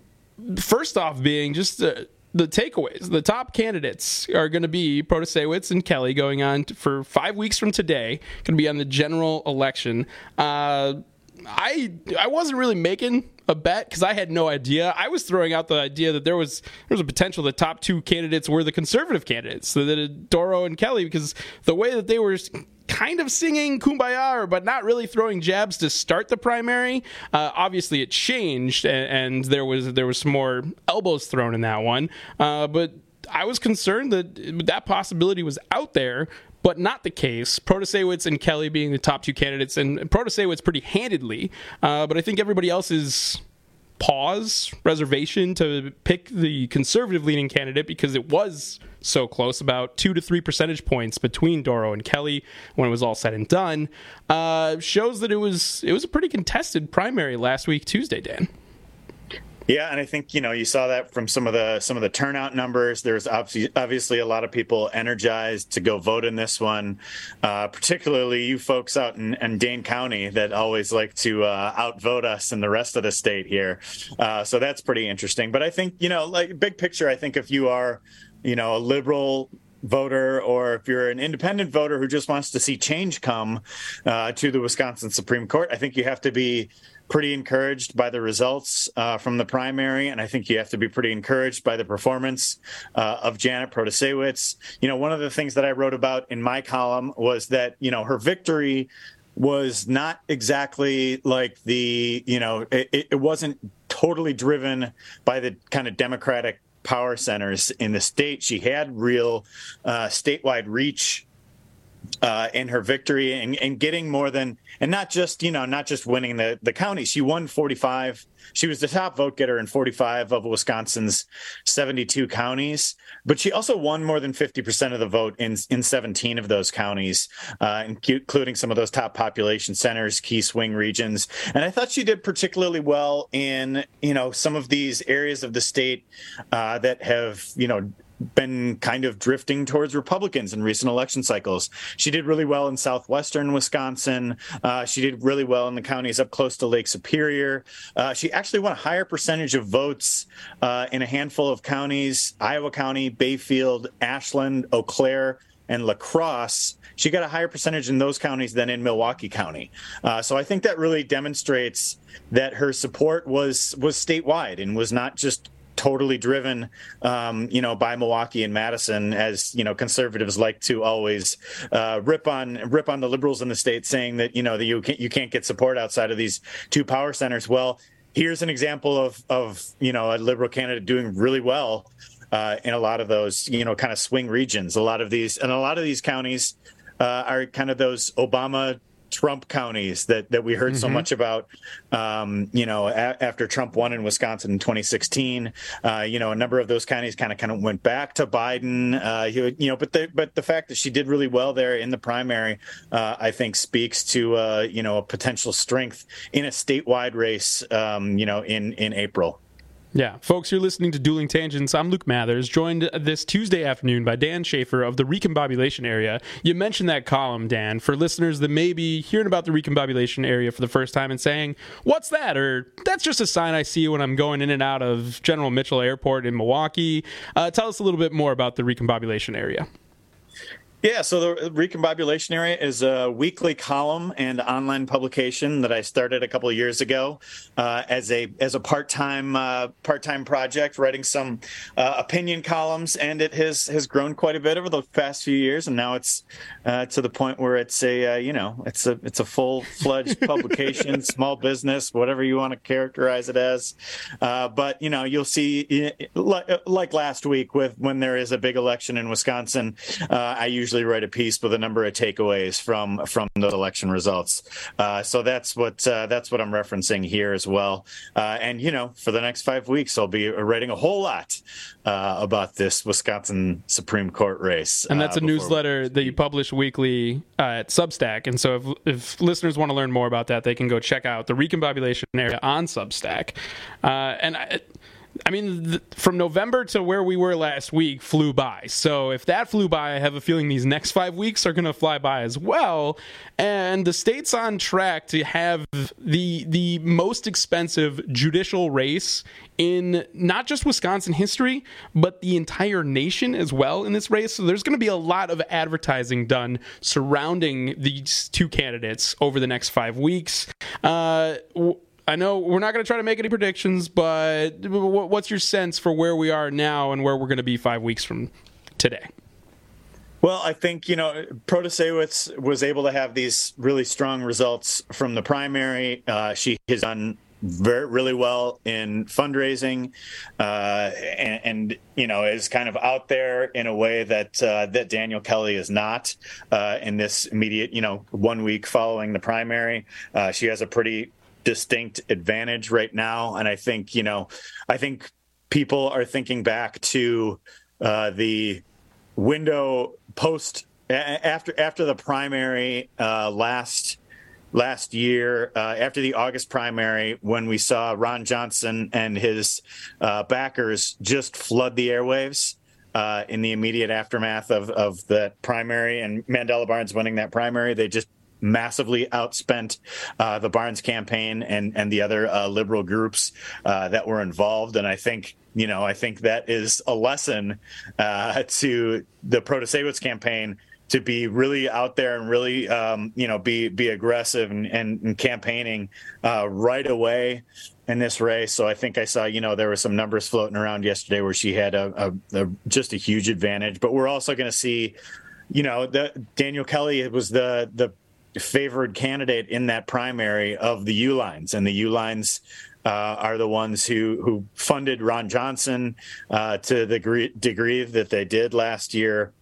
first off being just uh, the takeaways. The top candidates are going to be Protasewicz and Kelly going on t- for five weeks from today, going to be on the general election. Uh, I I wasn't really making a bet because I had no idea. I was throwing out the idea that there was there was a potential the top two candidates were the conservative candidates, so that Doro and Kelly, because the way that they were kind of singing Kumbaya, but not really throwing jabs to start the primary. Uh, obviously, it changed, and, and there was there was some more elbows thrown in that one. Uh, but I was concerned that that possibility was out there, but not the case. Protasewicz and Kelly being the top two candidates, and Protasewicz pretty handedly. Uh, but I think everybody else's pause, reservation to pick the conservative-leaning candidate, because it was so close, about two to three percentage points between Doro and Kelly when it was all said and done, uh, shows that it was it was a pretty contested primary last week, Tuesday, Dan. Yeah, and I think, you know, you saw that from some of the some of the turnout numbers. There's obviously, obviously a lot of people energized to go vote in this one, uh, particularly you folks out in, in Dane County that always like to uh, outvote us and the rest of the state here. Uh, so that's pretty interesting. But I think, you know, like big picture, I think if you are, you know, a liberal voter, or if you're an independent voter who just wants to see change come uh, to the Wisconsin Supreme Court, I think you have to be pretty encouraged by the results uh, from the primary, and I think you have to be pretty encouraged by the performance uh, of Janet Protasewicz. You know, one of the things that I wrote about in my column was that, you know, her victory was not exactly like the, you know, it, it wasn't totally driven by the kind of Democratic power centers in the state. She had real uh, statewide reach uh, in her victory, and, and getting more than, and not just, you know, not just winning the, the county. She won forty-five. She was the top vote getter in forty-five of Wisconsin's seventy-two counties, but she also won more than fifty percent of the vote in, in seventeen of those counties, uh, including some of those top population centers, key swing regions. And I thought she did particularly well in, you know, some of these areas of the state uh, that have, you know, been kind of drifting towards Republicans in recent election cycles. She did really well in southwestern Wisconsin. Uh, she did really well in the counties up close to Lake Superior. Uh, she actually won a higher percentage of votes uh, in a handful of counties: Iowa County, Bayfield, Ashland, Eau Claire, and La Crosse. She got a higher percentage in those counties than in Milwaukee County. Uh, so I think that really demonstrates that her support was was statewide and was not just totally driven, um, you know, by Milwaukee and Madison, as, you know, conservatives like to always uh, rip on rip on the liberals in the state, saying that, you know, that you can't, you can't get support outside of these two power centers. Well, here's an example of, of you know, a liberal candidate doing really well uh, in a lot of those, you know, kind of swing regions. A lot of these, and a lot of these counties uh, are kind of those Obama Trump counties that, that we heard mm-hmm. so much about, um, you know, a- after Trump won in Wisconsin in twenty sixteen. Uh, you know, a number of those counties kind of kind of went back to Biden. Uh, you, you know, but the but the fact that she did really well there in the primary, uh, I think, speaks to uh, you know, a potential strength in a statewide race, um, you know, in in April. Yeah, folks, you're listening to Dueling Tangents. I'm Luke Mathers, joined this Tuesday afternoon by Dan Schaefer of the Recombobulation Area. You mentioned that column, Dan, for listeners that may be hearing about the Recombobulation Area for the first time and saying, what's that? Or that's just a sign I see when I'm going in and out of General Mitchell Airport in Milwaukee. Uh, tell us a little bit more about the Recombobulation Area. Yeah, so the Recombobulation Area is a weekly column and online publication that I started a couple of years ago uh, as a as a part-time uh, part-time project, writing some uh, opinion columns, and it has has grown quite a bit over the past few years, and now it's uh, to the point where it's a uh, you know it's a it's a full-fledged publication, small business, whatever you want to characterize it as. Uh, but you know, you'll see like, like last week with when there is a big election in Wisconsin, uh, I usually write a piece with a number of takeaways from from those election results. Uh, so that's what uh, that's what I'm referencing here as well. Uh, and you know, for the next five weeks, I'll be writing a whole lot uh, about this Wisconsin Supreme Court race. And that's uh, a newsletter that you publish weekly uh, at Substack. And so if, if listeners want to learn more about that, they can go check out the Recombobulation Area on Substack. Uh, and I, I mean, th- from November to where we were last week flew by. So if that flew by, I have a feeling these next five weeks are going to fly by as well. And the state's on track to have the the most expensive judicial race in not just Wisconsin history, but the entire nation as well in this race. So there's going to be a lot of advertising done surrounding these two candidates over the next five weeks. Uh w- I know we're not going to try to make any predictions, but what's your sense for where we are now and where we're going to be five weeks from today? Well, I think, you know, Protasewicz was able to have these really strong results from the primary. Uh, she has done very, really well in fundraising uh, and, and, you know, is kind of out there in a way that uh, that Daniel Kelly is not uh, in this immediate, you know, one week following the primary. Uh, she has a pretty distinct advantage right now. And I think, you know, I think people are thinking back to uh, the window post after after the primary uh, last last year, uh, after the August primary, when we saw Ron Johnson and his uh, backers just flood the airwaves uh, in the immediate aftermath of, of that primary and Mandela Barnes winning that primary. They just massively outspent uh, the Barnes campaign and and the other uh, liberal groups uh, that were involved. And I think, you know, I think that is a lesson uh, to the Protasewicz campaign to be really out there and really, um, you know, be be aggressive and, and, and campaigning uh, right away in this race. So I think I saw, you know, there were some numbers floating around yesterday where she had a, a, a just a huge advantage. But we're also going to see, you know, the Daniel Kelly was the the favored candidate in that primary of the U-Lines, and the U-Lines uh, are the ones who, who funded Ron Johnson uh, to the degree, degree that they did last year.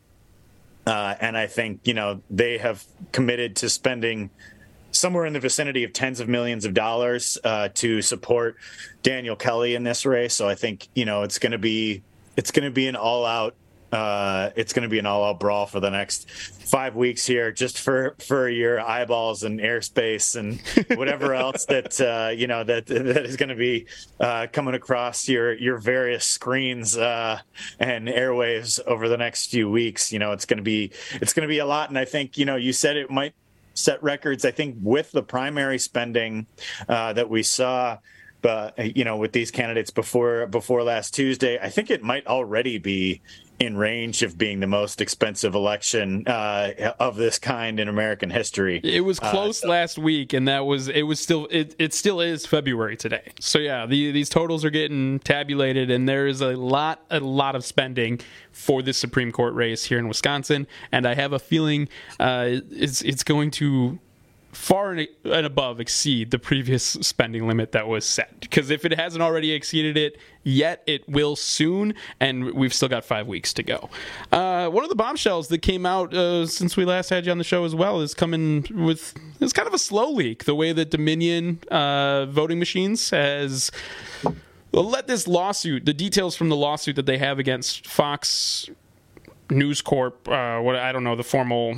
Uh, and I think, you know, they have committed to spending somewhere in the vicinity of tens of millions of dollars uh, to support Daniel Kelly in this race. So I think, you know, it's going to be it's going to be an all out Uh, it's going to be an all-out brawl for the next five weeks here, just for, for your eyeballs and airspace and whatever else that uh, you know that that is going to be uh, coming across your your various screens uh, and airwaves over the next few weeks. You know, it's going to be it's going to be a lot, and I think, you know, you said it might set records. I think with the primary spending uh, that we saw. But, you know, with these candidates before before last Tuesday, I think it might already be in range of being the most expensive election uh, of this kind in American history. It was close uh, so. last week, and that was it was still it, it still is February today. So yeah, the, these totals are getting tabulated, and there is a lot a lot of spending for this Supreme Court race here in Wisconsin, and I have a feeling uh, it's it's going to far and above exceed the previous spending limit that was set. Because if it hasn't already exceeded it yet, it will soon, and we've still got five weeks to go. Uh, one of the bombshells that came out uh, since we last had you on the show as well is coming with, it's kind of a slow leak, the way that Dominion uh, voting machines has let this lawsuit, the details from the lawsuit that they have against Fox News Corp, uh, what I don't know the formal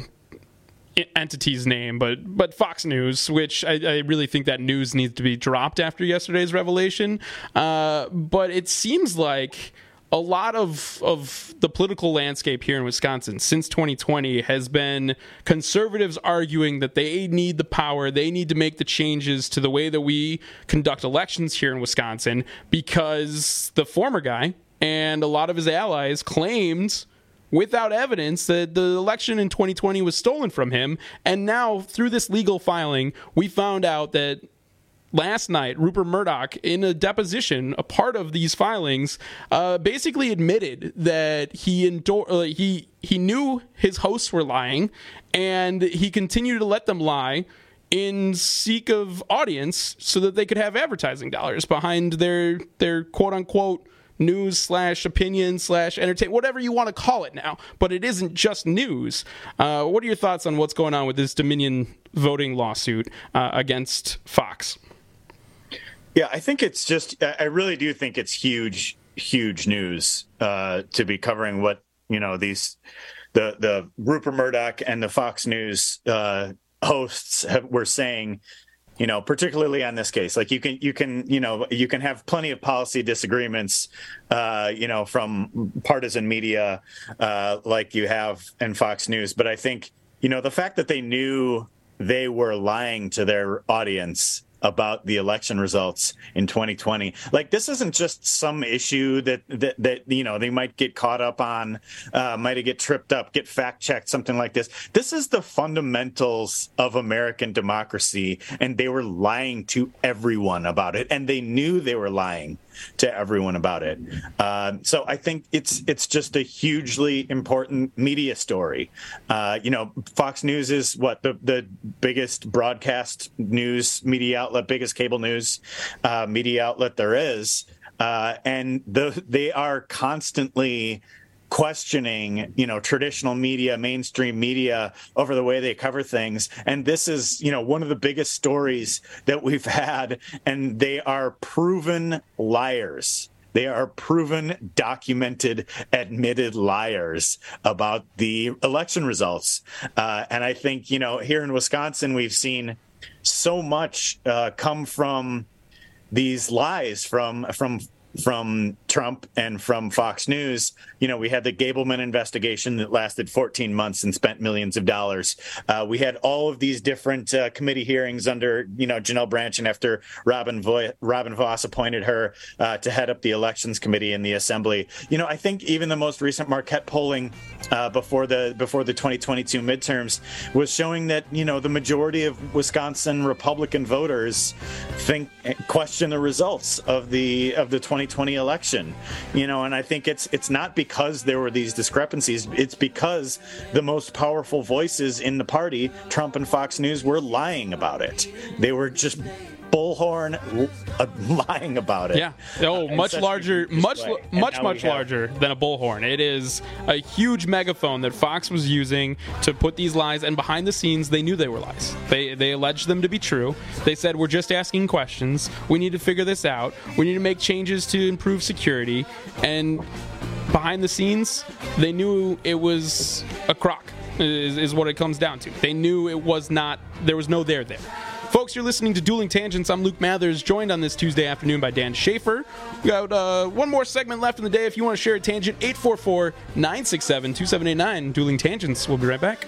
entity's name, but but Fox News, which I, I really think that news needs to be dropped after yesterday's revelation. Uh, but it seems like a lot of of the political landscape here in Wisconsin since twenty twenty has been conservatives arguing that they need the power, they need to make the changes to the way that we conduct elections here in Wisconsin, because the former guy and a lot of his allies claimed without evidence that the election in twenty twenty was stolen from him. And now, through this legal filing, we found out that last night, Rupert Murdoch, in a deposition, a part of these filings, uh, basically admitted that he endor- uh, he he knew his hosts were lying, and he continued to let them lie in seek of audience so that they could have advertising dollars behind their their quote unquote news slash opinion slash entertain, whatever you want to call it now. But it isn't just news. Uh, what are your thoughts on what's going on with this Dominion voting lawsuit uh, against Fox? Yeah, I think it's just, I really do think it's huge, huge news uh, to be covering what, you know, these, the, the Rupert Murdoch and the Fox News uh, hosts have, were saying, you know, particularly on this case. Like you can, you can, you know, you can have plenty of policy disagreements, uh, you know, from partisan media uh, like you have in Fox News. But I think, you know, the fact that they knew they were lying to their audience about the election results in twenty twenty. Like, this isn't just some issue that that, that you know, they might get caught up on, uh, might get tripped up, get fact-checked, something like this. This is the fundamentals of American democracy, and they were lying to everyone about it, and they knew they were lying to everyone about it. Uh, so I think it's it's just a hugely important media story. Uh, you know, Fox News is what the the biggest broadcast news media outlet, biggest cable news uh, media outlet there is, uh, and the, they are constantly questioning, you know, traditional media, mainstream media over the way they cover things. And this is, you know, one of the biggest stories that we've had. And they are proven liars. They are proven, documented, admitted liars about the election results. Uh, and I think, you know, here in Wisconsin, we've seen so much uh, come from these lies from from from Trump and from Fox News. You know, we had the Gableman investigation that lasted fourteen months and spent millions of dollars. Uh, we had all of these different uh, committee hearings under, you know, Janelle Branch, and after Robin Vo- Robin Voss appointed her uh, to head up the elections committee in the assembly. You know, I think even the most recent Marquette polling uh, before the before the twenty twenty-two midterms was showing that, you know, the majority of Wisconsin Republican voters think question the results of the of the twenty twenty election. You know, and I think it's it's not because there were these discrepancies. It's because the most powerful voices in the party, Trump and Fox News, were lying about it. They were just bullhorn uh, lying about it. Yeah. Oh, uh, much larger, much, way. much, much larger than a bullhorn. It is a huge megaphone that Fox was using to put these lies, and behind the scenes, they knew they were lies. They they alleged them to be true. They said, we're just asking questions. We need to figure this out. We need to make changes to improve security. And behind the scenes, they knew it was a crock, is, is what it comes down to. They knew it was not, there was no there there. Folks, you're listening to Dueling Tangents. I'm Luke Mathers, joined on this Tuesday afternoon by Dan Schaefer. We got uh, one more segment left in the day. If you want to share a tangent, eight four four, nine six seven, two seven eight nine. Dueling Tangents. We'll be right back.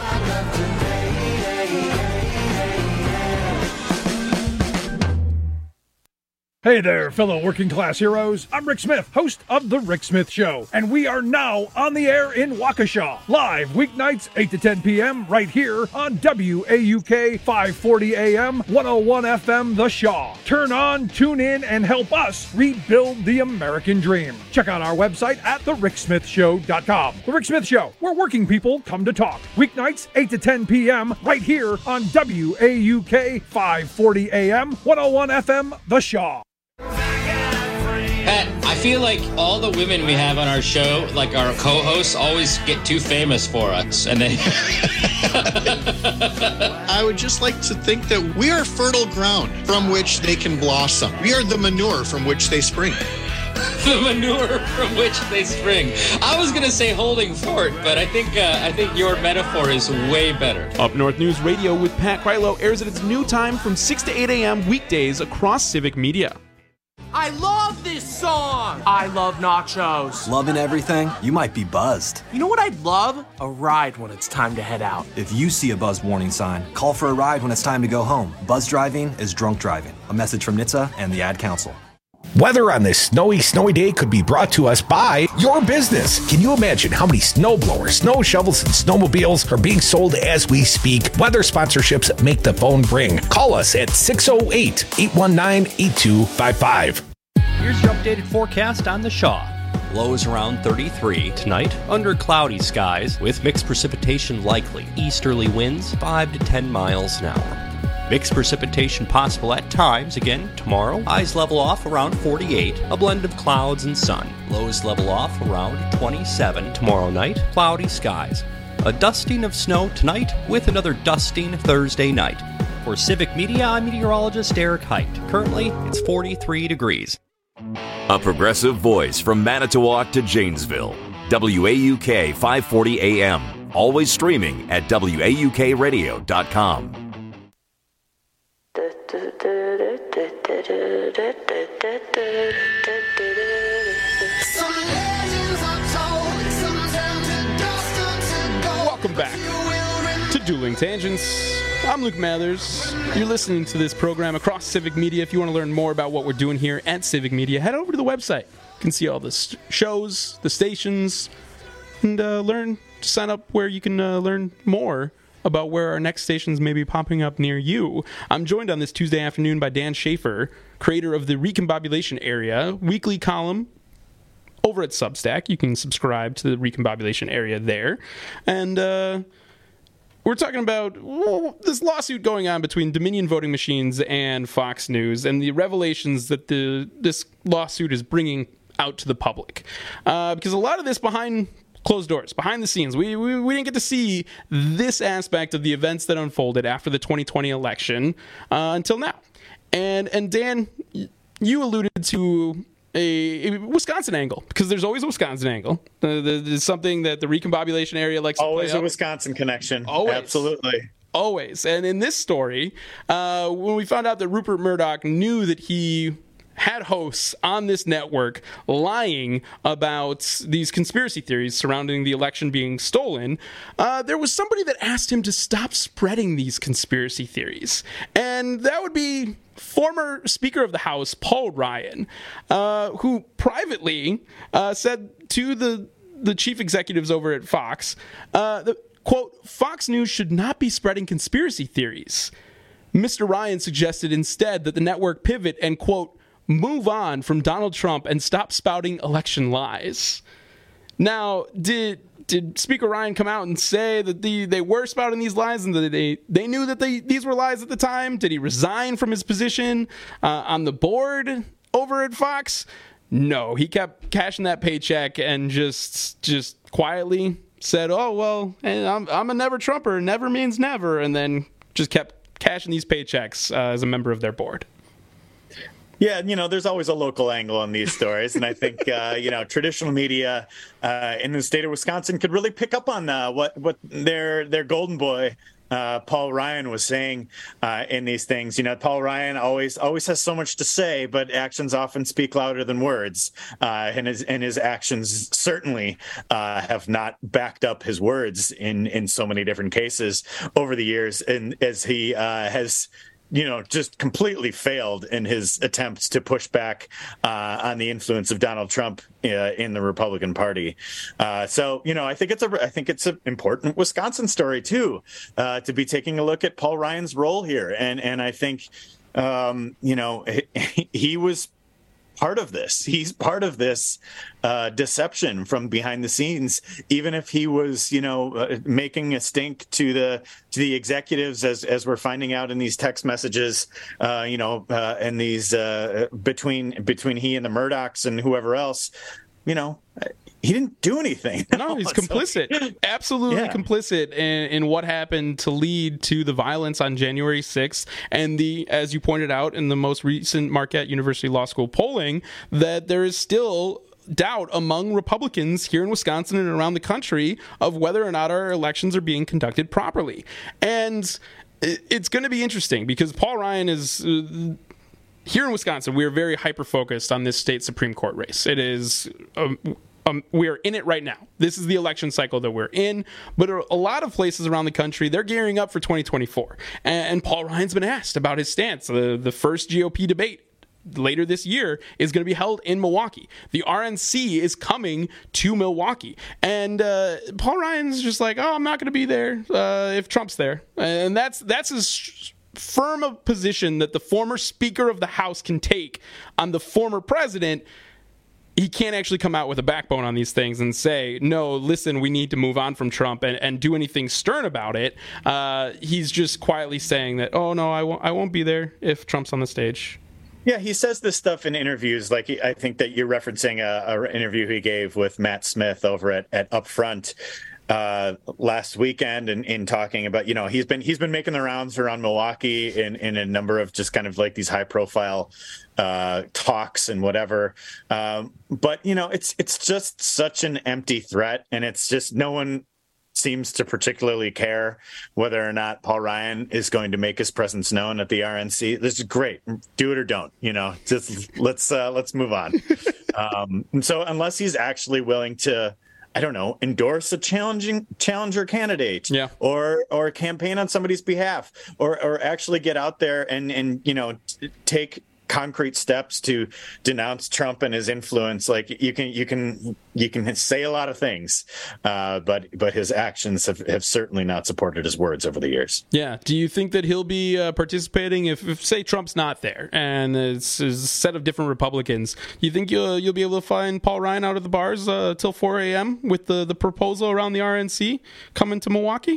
Hey there, fellow working class heroes. I'm Rick Smith, host of The Rick Smith Show, and we are now on the air in Waukesha, live weeknights eight to ten p.m. right here on W A U K five forty A M, one oh one F M The Shaw. Turn on, tune in, and help us rebuild the American dream. Check out our website at the rick smith show dot com. The Rick Smith Show, where working people come to talk. Weeknights eight to ten p.m. right here on W A U K five forty A M, one oh one F M The Shaw. Pat, I feel like all the women we have on our show, like our co-hosts, always get too famous for us, and then I would just like to think that we are fertile ground from which they can blossom. We are the manure from which they spring. The manure from which they spring. I was gonna say holding fort, but I think uh, I think your metaphor is way better. Up North News Radio with Pat Krylo airs at its new time from six to eight a.m. weekdays across Civic Media. I love this song! I love nachos. Loving everything? You might be buzzed. You know what I'd love? A ride when it's time to head out. If you see a buzz warning sign, call for a ride when it's time to go home. Buzz driving is drunk driving. A message from N H T S A and the Ad Council. Weather on this snowy, snowy day could be brought to us by your business. Can you imagine how many snow blowers, snow shovels, and snowmobiles are being sold as we speak? Weather sponsorships make the phone ring. Call us at six oh eight, eight one nine, eight two five five. Here's your updated forecast on the Shaw. Lows around thirty-three. Tonight, under cloudy skies with mixed precipitation likely. Easterly winds five to ten miles an hour. Mixed precipitation possible at times again tomorrow. Highs level off around forty-eight. A blend of clouds and sun. Lows level off around twenty-seven. Tomorrow night, cloudy skies. A dusting of snow tonight with another dusting Thursday night. For Civic Media, I'm meteorologist Eric Height. Currently, it's forty-three degrees. A progressive voice from Manitowoc to Janesville. W A U K five forty A M. Always streaming at W A U K radio dot com. Welcome back to Dueling Tangents. I'm Luke Mathers. You're listening to this program across Civic Media. If you want to learn more about what we're doing here at Civic Media, head over to the website. You can see all the st- shows, the stations, and uh, learn to sign up where you can uh, learn more about where our next stations may be popping up near you. I'm joined on this Tuesday afternoon by Dan Schaefer, creator of the Recombobulation Area weekly column over at Substack. You can subscribe to the Recombobulation Area there. And uh, we're talking about well, this lawsuit going on between Dominion Voting Machines and Fox News and the revelations that the this lawsuit is bringing out to the public. Uh, because a lot of this behind closed doors, behind the scenes. We, we we didn't get to see this aspect of the events that unfolded after the twenty twenty election uh, until now. And and Dan, you alluded to a, a Wisconsin angle, because there's always a Wisconsin angle. Uh, there's something that the Recombobulation Area likes to always play a up. Wisconsin connection. Always. Absolutely. Always. And in this story, uh, when we found out that Rupert Murdoch knew that he had hosts on this network lying about these conspiracy theories surrounding the election being stolen, uh, there was somebody that asked him to stop spreading these conspiracy theories. And that would be former Speaker of the House, Paul Ryan, uh, who privately uh, said to the, the chief executives over at Fox, uh, the, quote, Fox News should not be spreading conspiracy theories. Mister Ryan suggested instead that the network pivot and, quote, move on from Donald Trump and stop spouting election lies. Now, did did Speaker Ryan come out and say that the, they were spouting these lies and that they, they knew that they, these were lies at the time? Did he resign from his position uh, on the board over at Fox? No, he kept cashing that paycheck and just just quietly said, oh, well, I'm, I'm a never Trumper. Never means never. And then just kept cashing these paychecks uh, as a member of their board. Yeah, you know, there's always a local angle on these stories, and I think uh, you know, traditional media uh, in the state of Wisconsin could really pick up on uh, what what their their golden boy uh, Paul Ryan was saying uh, in these things. You know, Paul Ryan always always has so much to say, but actions often speak louder than words, uh, and his and his actions certainly uh, have not backed up his words in in so many different cases over the years, and as he uh, has. you know, just completely failed in his attempts to push back uh, on the influence of Donald Trump uh, in the Republican Party. Uh, so, you know, I think it's a I think it's an important Wisconsin story, too, uh, to be taking a look at Paul Ryan's role here. And and I think, um, you know, he, he was part of this. He's part of this uh, deception from behind the scenes, even if he was, you know, uh, making a stink to the to the executives, as as we're finding out in these text messages, uh, you know, uh, and these uh, between between he and the Murdochs and whoever else, you know. He didn't do anything. No, he's complicit. So, Absolutely yeah. complicit in, in what happened to lead to the violence on January sixth. And the, as you pointed out in the most recent Marquette University Law School polling, that there is still doubt among Republicans here in Wisconsin and around the country of whether or not our elections are being conducted properly. And it's going to be interesting because Paul Ryan is... Uh, here in Wisconsin, we are very hyper-focused on this state Supreme Court race. It is... Um, Um, we are in it right now. This is the election cycle that we're in. But a lot of places around the country, they're gearing up for twenty twenty-four. And, and Paul Ryan's been asked about his stance. The, the first G O P debate later this year is going to be held in Milwaukee. The R N C is coming to Milwaukee. And uh, Paul Ryan's just like, oh, I'm not going to be there uh, if Trump's there. And that's that's as firm a position that the former Speaker of the House can take on the former president. He can't actually come out with a backbone on these things and say, no, listen, we need to move on from Trump and, and do anything stern about it. Uh, he's just quietly saying that, oh, no, I won't, I won't be there if Trump's on the stage. Yeah, he says this stuff in interviews. Like, I think that you're referencing a, a interview he gave with Matt Smith over at, at Upfront uh, last weekend, and in talking about, you know, he's been he's been making the rounds around Milwaukee in, in a number of just kind of like these high profile uh, talks and whatever. Um, but, you know, it's it's just such an empty threat, and it's just no one seems to particularly care whether or not Paul Ryan is going to make his presence known at the R N C. This is great. Do it or don't, you know, just let's uh, let's move on. um, and so unless he's actually willing to, I don't know, endorse a challenging challenger candidate, yeah, or or campaign on somebody's behalf, or or actually get out there and and you know t- take concrete steps to denounce Trump and his influence. Like, you can you can you can say a lot of things, uh, but but his actions have, have certainly not supported his words over the years. Yeah. Do you think that he'll be uh, participating if, if, say, Trump's not there and it's, it's a set of different Republicans? Do you think you'll you'll be able to find Paul Ryan out at the bars uh, till four a.m. with the the proposal around the R N C coming to Milwaukee?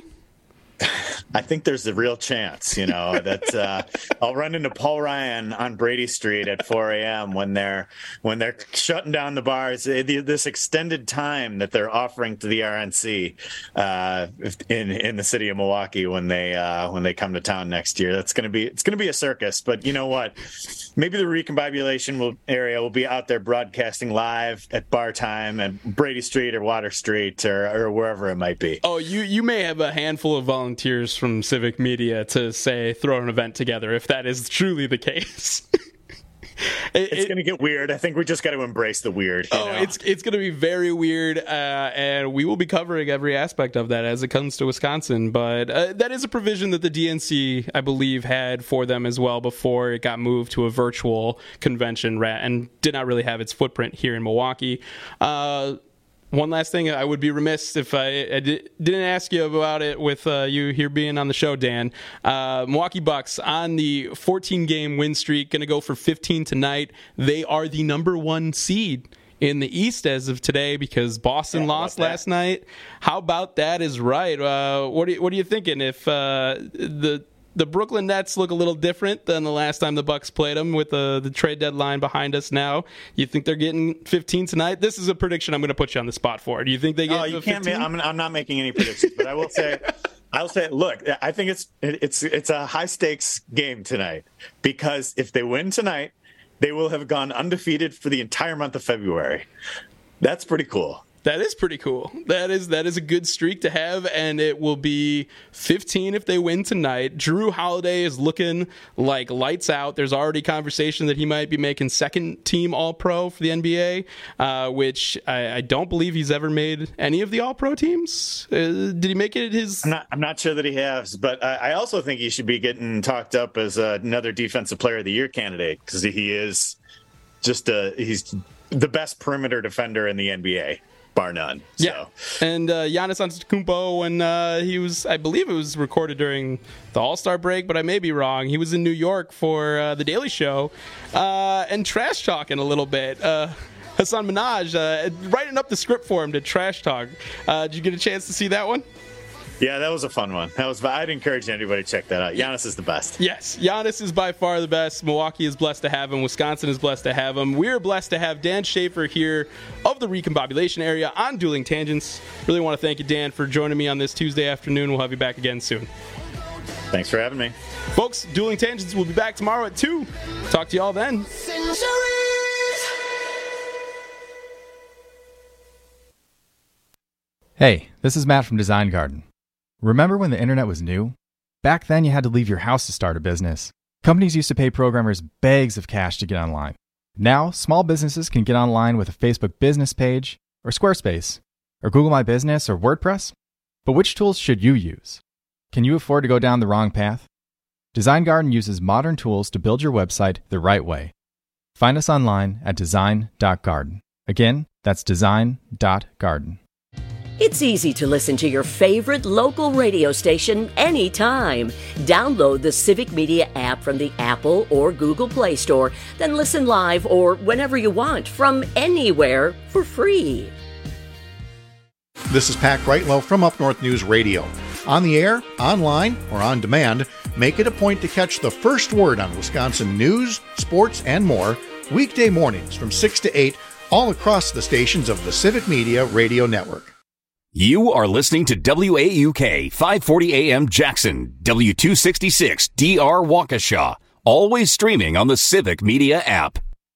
I think there's a real chance, you know, that uh, I'll run into Paul Ryan on Brady Street at four a.m. when they're when they're shutting down the bars. This extended time that they're offering to the R N C uh, in in the city of Milwaukee when they uh, when they come to town next year. That's gonna be it's gonna be a circus. But you know what? Maybe the recombobulation will, area will be out there broadcasting live at bar time at Brady Street or Water Street or, or wherever it might be. Oh, you you may have a handful of volunteers volunteers from Civic Media to say throw an event together if that is truly the case. it, it's going to get weird. I think we just got to embrace the weird. Oh, know? it's it's going to be very weird, uh, and we will be covering every aspect of that as it comes to Wisconsin. But uh, that is a provision that the D N C, I believe, had for them as well before it got moved to a virtual convention and did not really have its footprint here in Milwaukee. Uh, One last thing, I would be remiss if I, I di- didn't ask you about it with uh, you here being on the show, Dan. Uh, Milwaukee Bucks on the fourteen-game win streak, going to go for fifteen tonight. They are the number one seed in the East as of today because Boston yeah, lost last night. How about that is right? Uh, what, are you, what are you thinking if uh, the... The Brooklyn Nets look a little different than the last time the Bucks played them with the, the trade deadline behind us now? You think they're getting fifteen tonight? This is a prediction I'm going to put you on the spot for. Do you think they get oh, you fifteen? Can't. I'm, I'm not making any predictions, but I will say, I'll say, look, I think it's it's it's a high stakes game tonight because if they win tonight, they will have gone undefeated for the entire month of February. That's pretty cool. That is pretty cool. That is that is a good streak to have, and it will be fifteen if they win tonight. Jrue Holiday is looking like lights out. There's already conversation that he might be making second team All-Pro for the N B A, uh, which I, I don't believe he's ever made any of the All-Pro teams. Uh, did he make it his? I'm not. I'm not sure that he has, but I, I also think he should be getting talked up as uh, another Defensive Player of the Year candidate because he is just a he's the best perimeter defender in the N B A. Bar none. So. Yeah, and uh, Giannis Antetokounmpo, when uh, he was, I believe it was recorded during the All-Star break, but I may be wrong. He was in New York for uh, The Daily Show uh, and trash talking a little bit. Uh, Hassan Minhaj uh, writing up the script for him to trash talk. Uh, did you get a chance to see that one? Yeah, that was a fun one. That was. I'd encourage anybody to check that out. Giannis is the best. Yes, Giannis is by far the best. Milwaukee is blessed to have him. Wisconsin is blessed to have him. We're blessed to have Dan Schaefer here of the Recombobulation area on Dueling Tangents. Really want to thank you, Dan, for joining me on this Tuesday afternoon. We'll have you back again soon. Thanks for having me. Folks, Dueling Tangents will be back tomorrow at two. Talk to y'all then. Hey, this is Matt from Design Garden. Remember when the internet was new? Back then you had to leave your house to start a business. Companies used to pay programmers bags of cash to get online. Now, small businesses can get online with a Facebook business page, or Squarespace, or Google My Business, or WordPress. But which tools should you use? Can you afford to go down the wrong path? Design Garden uses modern tools to build your website the right way. Find us online at design dot garden. Again, that's design dot garden. It's easy to listen to your favorite local radio station anytime. Download the Civic Media app from the Apple or Google Play Store, then listen live or whenever you want from anywhere for free. This is Pat Greitlow from Up North News Radio. On the air, online, or on demand, make it a point to catch the first word on Wisconsin news, sports, and more weekday mornings from six to eight all across the stations of the Civic Media Radio Network. You are listening to W A U K five forty A M Jackson, W two sixty-six D R Waukesha, always streaming on the Civic Media app.